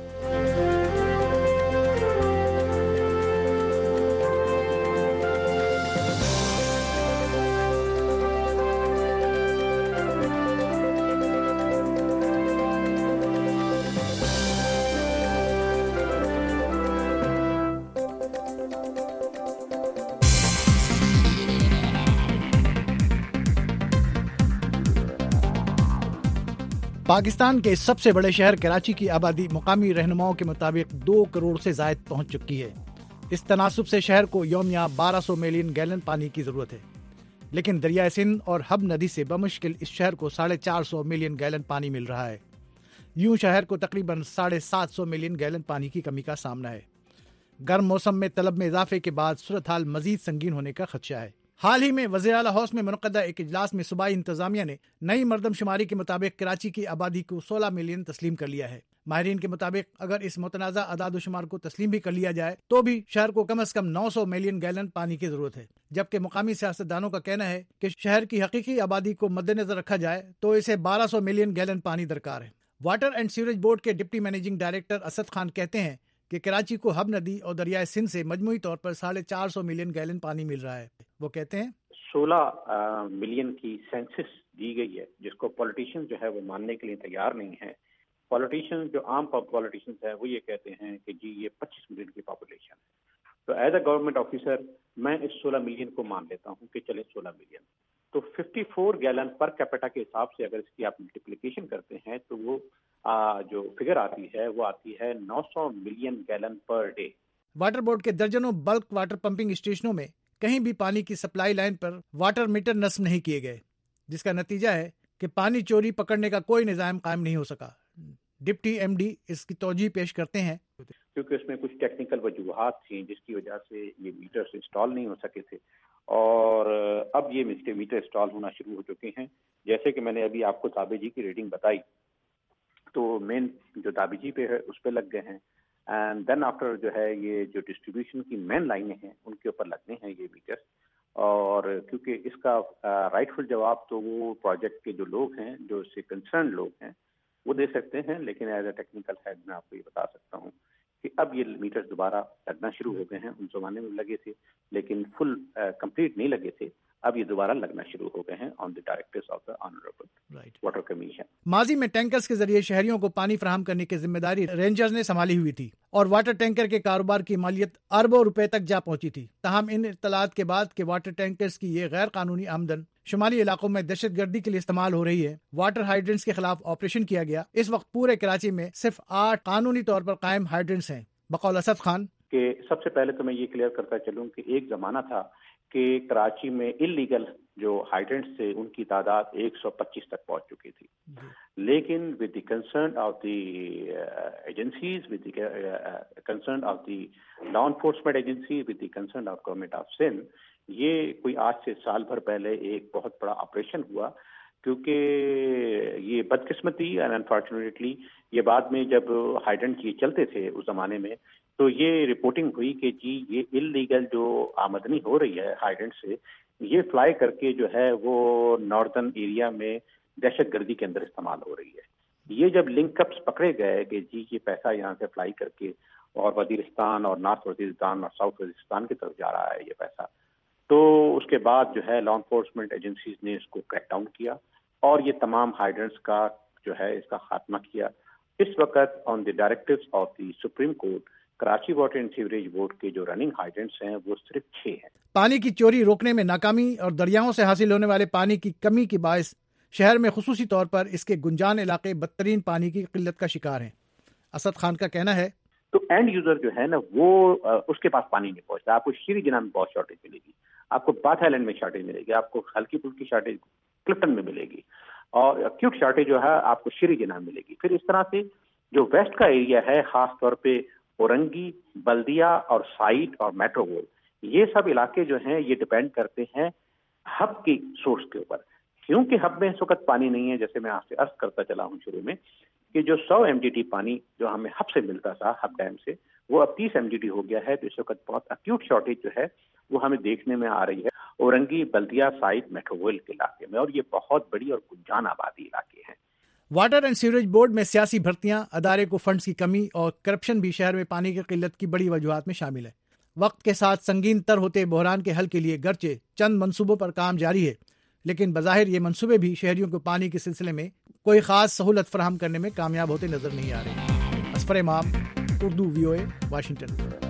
پاکستان کے سب سے بڑے شہر کراچی کی آبادی مقامی رہنماؤں کے مطابق دو کروڑ سے زائد پہنچ چکی ہے۔ اس تناسب سے شہر کو یومیہ بارہ سو ملین گیلن پانی کی ضرورت ہے، لیکن دریائے سندھ اور ہب ندی سے بمشکل اس شہر کو ساڑھے چار سو ملین گیلن پانی مل رہا ہے۔ یوں شہر کو تقریباً ساڑھے سات سو ملین گیلن پانی کی کمی کا سامنا ہے۔ گرم موسم میں طلب میں اضافے کے بعد صورتحال مزید سنگین ہونے کا خدشہ ہے۔ حال ہی میں وزیر اعلیٰ ہاؤس میں منعقدہ ایک اجلاس میں صوبائی انتظامیہ نے نئی مردم شماری کے مطابق کراچی کی آبادی کو سولہ ملین تسلیم کر لیا ہے۔ ماہرین کے مطابق اگر اس متنازع اعداد و شمار کو تسلیم بھی کر لیا جائے تو بھی شہر کو کم از کم نو سو ملین گیلن پانی کی ضرورت ہے، جبکہ مقامی سیاستدانوں کا کہنا ہے کہ شہر کی حقیقی آبادی کو مد نظر رکھا جائے تو اسے بارہ سو ملین گیلن پانی درکار ہے۔ واٹر اینڈ سیوریج بورڈ کے deputy managing director Asad Khan کہتے ہیں کہ کراچی کو ہب ندی اور دریائے سندھ سے مجموعی طور پر ساڑھے چار سو ملین گیلن پانی مل رہا ہے۔ وہ کہتے ہیں سولہ ملین کی سینسس دی گئی ہے، جس کو پولیٹیشین جو ہے وہ ماننے کے لیے تیار نہیں ہے۔ پولیٹیشین جو عام پولیٹیشینز ہیں وہ یہ کہتے ہیں کہ جی یہ پچیس ملین کی پاپولیشن ہے، تو ایز اے گورنمنٹ آفیسر میں اس سولہ ملین کو مان لیتا ہوں کہ چلے سولہ ملین، تو fifty four gallon per capita کے حساب سے اگر اس کی آپ ملٹیپلیکیشن کرتے ہیں تو وہ آ, جو فگر آتی ہے وہ آتی ہے نو سو million gallon per day. Water board کے درجنوں بلک واٹر پمپنگ اسٹیشنوں میں کہیں بھی پانی کی سپلائی لائن پر واٹر میٹر نصب نہیں کیے گئے، جس کا نتیجہ ہے کہ پانی چوری پکڑنے کا کوئی نظام قائم نہیں ہو سکا۔ ڈپٹی ایم ڈی اس کی توجہ پیش کرتے ہیں کیونکہ اس میں کچھ ٹیکنیکل وجوہات تھیں جس کی وجہ سے یہ میٹرز انسٹال نہیں ہو سکے تھے، اور اب یہ میٹر انسٹال ہونا شروع ہو چکے ہیں۔ جیسے کہ میں نے ابھی آپ کو تابع جی کی ریڈنگ بتائی، تو مین جو تابع جی پہ ہے اس پہ لگ گئے ہیں، اینڈ دین آفٹر جو ہے یہ جو ڈسٹریبیوشن کی مین لائنیں ہیں ان کے اوپر لگنے ہیں یہ میٹر، اور کیونکہ اس کا رائٹ فل جواب تو وہ پروجیکٹ کے جو لوگ ہیں، جو اس سے کنسرن لوگ ہیں وہ دے سکتے ہیں، لیکن ایز اے ٹیکنیکل ہیڈ میں آپ کو یہ بتا سکتا ہوں کہ اب یہ میٹر دوبارہ لگنا شروع ہو گئے ہیں۔ ان زمانے میں لگے تھے لیکن فل کمپلیٹ نہیں لگے تھے، اب یہ دوبارہ لگنا شروع ہو گئے ہیں on the directors of the honourable water commission. ماضی میں ٹینکرز کے ذریعے شہریوں کو پانی فراہم کرنے کی ذمہ داری رینجرز نے سنبھالی ہوئی تھی اور واٹر ٹینکر کے کاروبار کی مالیت اربوں روپے تک جا پہنچی تھی۔ تاہم ان اطلاعات کے بعد کہ واٹر ٹینکرز کی یہ غیر قانونی آمدن شمالی علاقوں میں دہشت گردی کے لیے استعمال ہو رہی ہے، واٹر ہائیڈرنٹس کے خلاف آپریشن کیا گیا۔ اس وقت پورے کراچی میں صرف آٹھ قانونی طور پر قائم ہائیڈرنٹس ہیں۔ بقول اسد خان کہ سب سے پہلے تو میں یہ کلیئر کرتا چلوں کہ ایک زمانہ تھا کہ کراچی میں انلیگل جو ہائیڈرنٹس تھے ان کی تعداد ایک سو پچیس تک پہنچ چکی تھی، لیکن with the concern of the agencies, with the concern of the law enforcement agency, with the concern of government of Sindh, یہ کوئی آج سے سال بھر پہلے ایک بہت بڑا آپریشن ہوا، کیونکہ یہ بدقسمتی اینڈ انفارچونیٹلی یہ بعد میں جب ہائیڈرنٹ یہ چلتے تھے اس زمانے میں تو یہ رپورٹنگ ہوئی کہ جی یہ انلیگل جو آمدنی ہو رہی ہے ہائیڈرنٹ سے، یہ فلائی کر کے جو ہے وہ ناردرن ایریا میں دہشت گردی کے اندر استعمال ہو رہی ہے۔ یہ جب لنک اپس پکڑے گئے کہ جی یہ پیسہ یہاں سے فلائی کر کے اور وزیرستان اور نارتھ وزیرستان اور ساؤتھ وزیرستان کی طرف جا رہا ہے یہ پیسہ، تو اس کے بعد جو ہے لا انفورسمنٹ ایجنسیز نے اس کو کریک ڈاؤن کیا اور یہ تمام ہائیڈرنٹس کا جو ہے اس کا خاتمہ کیا۔ اس وقت on the directives of the supreme court Karachi water and sewerage board کے جو رننگ ہائیڈرنٹس ہیں وہ صرف چھ ہیں۔ پانی کی چوری روکنے میں ناکامی اور دریاؤں سے حاصل ہونے والے پانی کی کمی کی باعث شہر میں خصوصی طور پر اس کے گنجان علاقے بدترین پانی کی قلت کا شکار ہیں۔ اسد خان کا کہنا ہے تو اینڈ یوزر جو ہے نا وہ اس کے پاس پانی نہیں پہنچتا۔ آپ کو شیری جناح میں بہت شارٹیج ملے گی، آپ کو بات آئی لینڈ میں شارٹیج ملے گی، آپ کو ہلکی پھلکی شارٹیج کلپٹن میں ملے گی، اور ایکوٹ شارٹیج جو ہے آپ کو شیری جناح ملے گی۔ پھر اس طرح سے جو ویسٹ کا ایریا ہے خاص طور پہ اورنگی، بلدیا اور سائٹ اور میٹرو گول، یہ سب علاقے جو ہیں یہ ڈپینڈ کرتے ہیں ہب کی سورس کے اوپر، کیونکہ ہب میں اس وقت پانی نہیں ہے۔ جیسے میں آپ سے عرض کرتا چلا ہوں شروع میں کہ جو سو ایم ڈی ٹی پانی جو ہمیں ہب سے ملتا تھا، ہب ڈیم سے، وہ اب تیس ایم ڈی ڈی ہو گیا ہے. تو اس وقت بہت اکیوٹ شارٹیج جو ہے وہ ہمیں دیکھنے میں آ رہی ہے اورنگی بلدیہ سائٹ میٹروول کے علاقے میں, اور یہ بہت بڑی اور گنجان آبادی علاقے ہیں. واٹر اینڈ سیوریج بورڈ میں سیاسی بھرتیاں, ادارے کو فنڈز کی کمی اور کرپشن بھی شہر میں پانی کی قلت کی بڑی وجوہات میں شامل ہے. وقت کے ساتھ سنگین تر ہوتے بحران کے حل کے لیے گرچہ چند منصوبوں پر کام جاری ہے, لیکن بظاہر یہ منصوبے بھی شہریوں کو پانی کے سلسلے میں کوئی خاص سہولت فراہم کرنے میں کامیاب ہوتے نظر نہیں آ رہے. اسفر امام, اردو وی او اے, واشنگٹن.